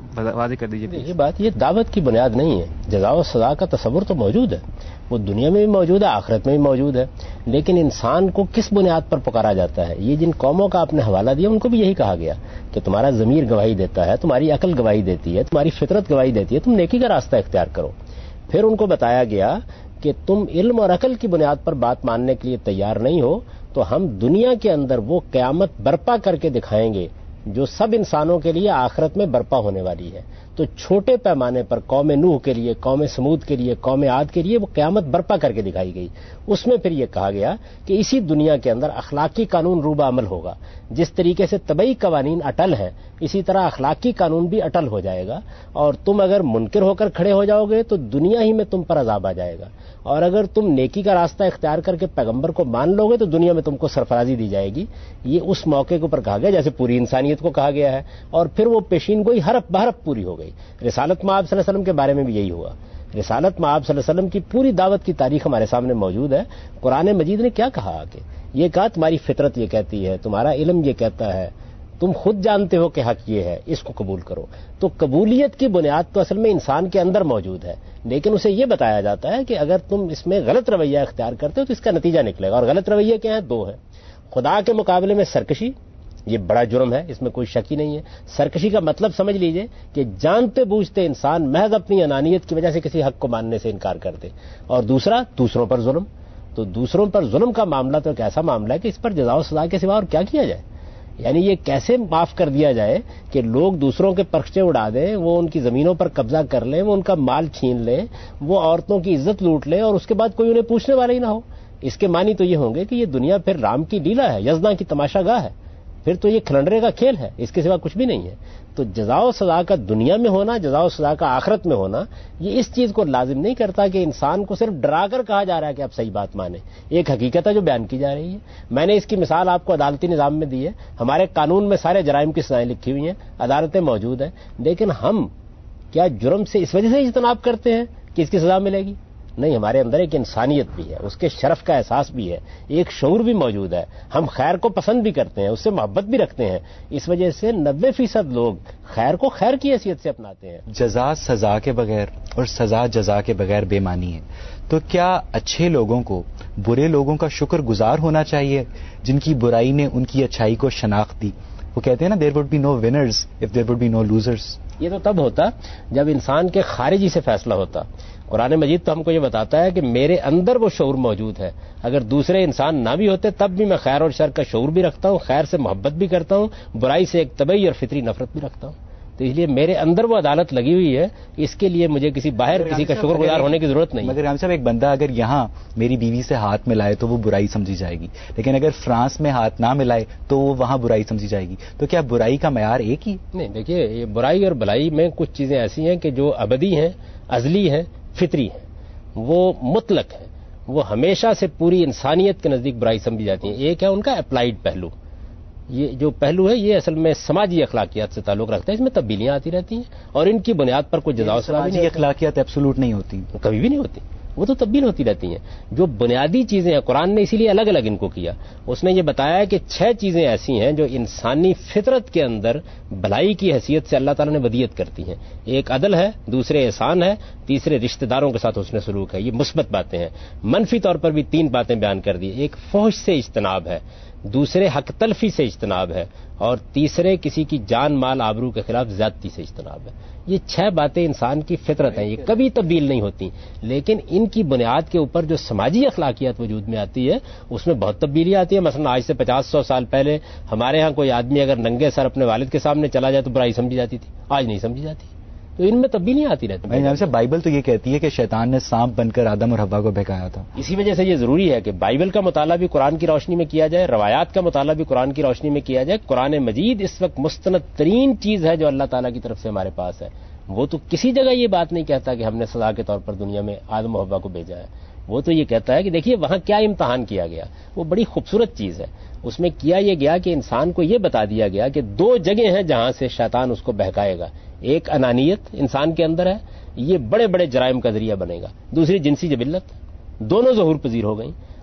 واضح کر دیجیے. یہ بات یہ دعوت کی بنیاد نہیں ہے. جزا و سزا کا تصور تو موجود ہے, وہ دنیا میں بھی موجود ہے, آخرت میں بھی موجود ہے, لیکن انسان کو کس بنیاد پر پکارا جاتا ہے؟ یہ جن قوموں کا آپ نے حوالہ دیا ان کو بھی یہی کہا گیا کہ تمہارا ضمیر گواہی دیتا ہے, تمہاری عقل گواہی دیتی ہے, تمہاری فطرت گواہی دیتی ہے, تم نیکی کا راستہ اختیار کرو. پھر ان کو بتایا گیا کہ تم علم اور عقل کی بنیاد پر بات ماننے کے لیے تیار نہیں ہو تو ہم دنیا کے اندر وہ قیامت برپا کر کے دکھائیں گے جو سب انسانوں کے لیے آخرت میں برپا ہونے والی ہے. تو چھوٹے پیمانے پر قوم نوح کے لیے, قوم سمود کے لیے, قوم عاد کے لیے وہ قیامت برپا کر کے دکھائی گئی. اس میں پھر یہ کہا گیا کہ اسی دنیا کے اندر اخلاقی قانون روبہ عمل ہوگا. جس طریقے سے طبعی قوانین اٹل ہیں اسی طرح اخلاقی قانون بھی اٹل ہو جائے گا, اور تم اگر منکر ہو کر کھڑے ہو جاؤ گے تو دنیا ہی میں تم پر عذاب آ جائے گا, اور اگر تم نیکی کا راستہ اختیار کر کے پیغمبر کو مان لو گے تو دنیا میں تم کو سرفرازی دی جائے گی. یہ اس موقع کے اوپر کہا گیا جیسے پوری انسانیت کو کہا گیا ہے, اور پھر وہ پیشین گوئی حرف بحرف پوری ہو گئی. رسالت مآب صلی اللہ علیہ وسلم کے بارے میں بھی یہی ہوا. رسالت مآب صلی اللہ علیہ وسلم کی پوری دعوت کی تاریخ ہمارے سامنے موجود ہے. قرآن مجید نے کیا کہا کہ یہ کہا تمہاری فطرت یہ کہتی ہے, تمہارا علم یہ کہتا ہے, تم خود جانتے ہو کہ حق یہ ہے, اس کو قبول کرو. تو قبولیت کی بنیاد تو اصل میں انسان کے اندر موجود ہے, لیکن اسے یہ بتایا جاتا ہے کہ اگر تم اس میں غلط رویہ اختیار کرتے ہو تو اس کا نتیجہ نکلے گا. اور غلط رویے کیا ہیں؟ دو ہیں. خدا کے مقابلے میں سرکشی, یہ بڑا جرم ہے, اس میں کوئی شک ہی نہیں ہے. سرکشی کا مطلب سمجھ لیجئے کہ جانتے بوجھتے انسان محض اپنی انانیت کی وجہ سے کسی حق کو ماننے سے انکار کر دے. اور دوسرا, دوسروں پر ظلم. تو دوسروں پر ظلم کا معاملہ تو ایک ایسا معاملہ ہے کہ اس پر جزا و سزا کے سوا اور کیا کیا جائے. یعنی یہ کیسے معاف کر دیا جائے کہ لوگ دوسروں کے پرخچے اڑا دیں, وہ ان کی زمینوں پر قبضہ کر لیں, وہ ان کا مال چھین لیں, وہ عورتوں کی عزت لوٹ لیں, اور اس کے بعد کوئی انہیں پوچھنے والا ہی نہ ہو. اس کے معنی تو یہ ہوں گے کہ یہ دنیا پھر رام کی لیلا ہے, یزداں کی تماشا گاہ ہے, پھر تو یہ کھلنڈرے کا کھیل ہے, اس کے سوا کچھ بھی نہیں ہے. تو جزا و سزا کا دنیا میں ہونا, جزا و سزا کا آخرت میں ہونا, یہ اس چیز کو لازم نہیں کرتا کہ انسان کو صرف ڈرا کر کہا جا رہا ہے کہ آپ صحیح بات مانیں. ایک حقیقت ہے جو بیان کی جا رہی ہے. میں نے اس کی مثال آپ کو عدالتی نظام میں دی ہے. ہمارے قانون میں سارے جرائم کی سزائیں لکھی ہوئی ہیں, عدالتیں موجود ہیں, لیکن ہم کیا جرم سے اس وجہ سے اجتناب کرتے ہیں کہ اس کی سزا ملے گی؟ نہیں, ہمارے اندر ایک انسانیت بھی ہے, اس کے شرف کا احساس بھی ہے, ایک شعور بھی موجود ہے. ہم خیر کو پسند بھی کرتے ہیں, اس سے محبت بھی رکھتے ہیں. اس وجہ سے 90% لوگ خیر کو خیر کی حیثیت سے اپناتے ہیں. جزا سزا کے بغیر اور سزا جزا کے بغیر بے معنی ہے. تو کیا اچھے لوگوں کو برے لوگوں کا شکر گزار ہونا چاہیے جن کی برائی نے ان کی اچھائی کو شناخت دی؟ وہ کہتے ہیں نا, there would be no winners of there would be no losers. یہ تو تب ہوتا جب انسان کے خارجی سے فیصلہ ہوتا. قرآن مجید تو ہم کو یہ بتاتا ہے کہ میرے اندر وہ شعور موجود ہے. اگر دوسرے انسان نہ بھی ہوتے تب بھی میں خیر اور شر کا شعور بھی رکھتا ہوں, خیر سے محبت بھی کرتا ہوں, برائی سے ایک طبعی اور فطری نفرت بھی رکھتا ہوں. تو اس لیے میرے اندر وہ عدالت لگی ہوئی ہے, اس کے لیے مجھے کسی باہر کسی کا شکر گزار ہونے کی ضرورت نہیں. مگر رام صاحب, ایک بندہ اگر یہاں میری بیوی سے ہاتھ ملائے تو وہ برائی سمجھی جائے گی, لیکن اگر فرانس میں ہاتھ نہ ملائے تو وہ وہاں برائی سمجھی جائے گی. تو کیا برائی کا معیار ایک ہی؟ نہیں, دیکھیے یہ برائی اور بھلائی میں کچھ چیزیں ایسی ہیں کہ جو ابدی ہیں, ازلی ہیں, فطری ہیں, وہ مطلق ہیں, وہ ہمیشہ سے پوری انسانیت کے نزدیک برائی سمجھی جاتی ہیں. ایک ہے ان کا اپلائیڈ پہلو. یہ جو پہلو ہے یہ اصل میں سماجی اخلاقیات سے تعلق رکھتا ہے, اس میں تبدیلیاں آتی رہتی ہیں, اور ان کی بنیاد پر کوئی جزا و سزا نہیں. اخلاقیات ایبسولوٹ نہیں ہوتی, کبھی بھی نہیں ہوتی, وہ تو تبدیل ہوتی رہتی ہیں. جو بنیادی چیزیں ہیں قرآن نے اسی لیے الگ الگ ان کو کیا. اس نے یہ بتایا کہ 6 چیزیں ایسی ہیں جو انسانی فطرت کے اندر بھلائی کی حیثیت سے اللہ تعالیٰ نے ودیت کرتی ہیں. ایک عدل ہے, دوسرے احسان ہے, تیسرے رشتہ داروں کے ساتھ حسن سلوک ہے. یہ مثبت باتیں ہیں. منفی طور پر بھی 3 باتیں بیان کر دی. ایک فحش سے اجتناب ہے, دوسرے حق تلفی سے اجتناب ہے, اور تیسرے کسی کی جان مال آبرو کے خلاف زیادتی سے اجتناب ہے. یہ 6 باتیں انسان کی فطرت ہیں, یہ کبھی تبدیل نہیں ہوتی, لیکن ان کی بنیاد کے اوپر جو سماجی اخلاقیات وجود میں آتی ہے اس میں بہت تبدیلی آتی ہے. مثلا آج سے 50-100 سال پہلے ہمارے ہاں کوئی آدمی اگر ننگے سر اپنے والد کے سامنے چلا جائے تو برائی سمجھی جاتی تھی, آج نہیں سمجھی جاتی. تو ان میں تبدیلیاں آتی رہتی ہیں. بائبل تو یہ کہتی ہے کہ شیطان نے سانپ بن کر آدم اور حوا کو بہکایا تھا. اسی وجہ سے یہ ضروری ہے کہ بائبل کا مطالعہ بھی قرآن کی روشنی میں کیا جائے, روایات کا مطالعہ بھی قرآن کی روشنی میں کیا جائے. قرآن مجید اس وقت مستند ترین چیز ہے جو اللہ تعالیٰ کی طرف سے ہمارے پاس ہے. وہ تو کسی جگہ یہ بات نہیں کہتا کہ ہم نے سزا کے طور پر دنیا میں آدم و حوا کو بھیجا ہے. وہ تو یہ کہتا ہے کہ دیکھیے وہاں کیا امتحان کیا گیا. وہ بڑی خوبصورت چیز ہے. اس میں کیا یہ گیا کہ انسان کو یہ بتا دیا گیا کہ 2 جگہیں ہیں جہاں سے شیطان اس کو بہکائے گا. ایک انانیت انسان کے اندر ہے, یہ بڑے بڑے جرائم کا ذریعہ بنے گا. دوسری جنسی جبلت, دونوں ظہور پذیر ہو گئیں.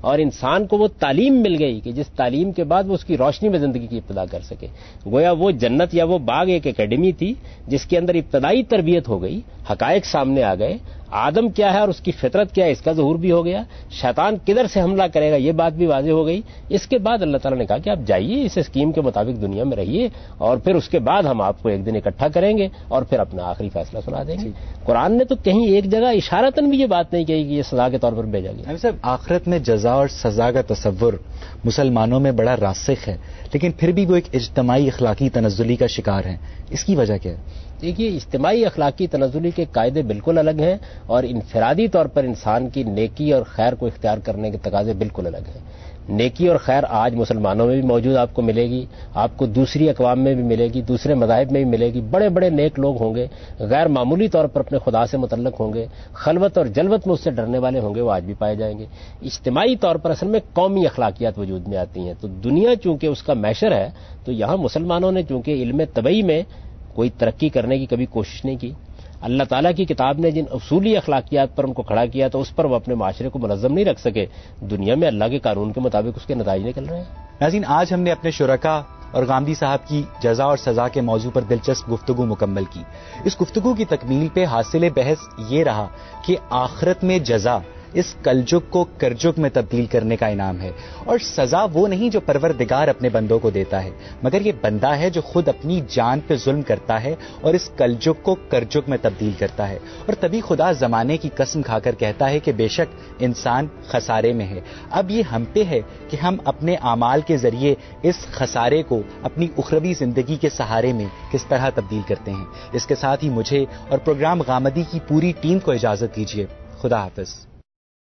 اور انسان کو وہ تعلیم مل گئی کہ جس تعلیم کے بعد وہ اس کی روشنی میں زندگی کی ابتدا کر سکے. گویا وہ جنت یا وہ باغ ایک اکیڈمی تھی جس کے اندر ابتدائی تربیت ہو گئی, حقائق سامنے آ گئے, آدم کیا ہے اور اس کی فطرت کیا ہے اس کا ظہور بھی ہو گیا, شیطان کدھر سے حملہ کرے گا یہ بات بھی واضح ہو گئی. اس کے بعد اللہ تعالیٰ نے کہا کہ آپ جائیے اس اسکیم کے مطابق دنیا میں رہیے, اور پھر اس کے بعد ہم آپ کو ایک دن اکٹھا کریں گے اور پھر اپنا آخری فیصلہ سنا دیں گے. قرآن نے تو کہیں ایک جگہ اشارتاً بھی یہ بات نہیں کہی کہ یہ سزا کے طور پر بھیجا گیا. صاحب, آخرت میں جزا اور سزا کا تصور مسلمانوں میں بڑا راسخ ہے, لیکن پھر بھی وہ ایک اجتماعی اخلاقی تنزلی کا شکار ہیں. اس کی وجہ کیا ہے؟ دیکھیے, اجتماعی اخلاقی تنزلی کے قاعدے بالکل الگ ہیں اور انفرادی طور پر انسان کی نیکی اور خیر کو اختیار کرنے کے تقاضے بالکل الگ ہیں. نیکی اور خیر آج مسلمانوں میں بھی موجود آپ کو ملے گی, آپ کو دوسری اقوام میں بھی ملے گی, دوسرے مذاہب میں بھی ملے گی. بڑے بڑے نیک لوگ ہوں گے, غیر معمولی طور پر اپنے خدا سے متعلق ہوں گے, خلوت اور جلوت میں اس سے ڈرنے والے ہوں گے, وہ آج بھی پائے جائیں گے. اجتماعی طور پر اصل میں قومی اخلاقیات وجود میں آتی ہیں. تو دنیا چونکہ اس کا میشر ہے, تو یہاں مسلمانوں نے چونکہ علم طبعی میں کوئی ترقی کرنے کی کبھی کوشش نہیں کی. اللہ تعالیٰ کی کتاب نے جن اصولی اخلاقیات پر ان کو کھڑا کیا تو اس پر وہ اپنے معاشرے کو منظم نہیں رکھ سکے. دنیا میں اللہ کے قانون کے مطابق اس کے نتائج نکل رہے ہیں. ناظرین, آج ہم نے اپنے شرکا اور غامدی صاحب کی جزا اور سزا کے موضوع پر دلچسپ گفتگو مکمل کی. اس گفتگو کی تکمیل پہ حاصل بحث یہ رہا کہ آخرت میں جزا اس کلجگ کو کرجگ میں تبدیل کرنے کا انعام ہے, اور سزا وہ نہیں جو پروردگار اپنے بندوں کو دیتا ہے, مگر یہ بندہ ہے جو خود اپنی جان پہ ظلم کرتا ہے اور اس کلجگ کو کرجگ میں تبدیل کرتا ہے. اور تبھی خدا زمانے کی قسم کھا کر کہتا ہے کہ بے شک انسان خسارے میں ہے. اب یہ ہم پہ ہے کہ ہم اپنے اعمال کے ذریعے اس خسارے کو اپنی اخروی زندگی کے سہارے میں کس طرح تبدیل کرتے ہیں. اس کے ساتھ ہی مجھے اور پروگرام غامدی کی پوری ٹیم کو اجازت دیجیے. خدا حافظ.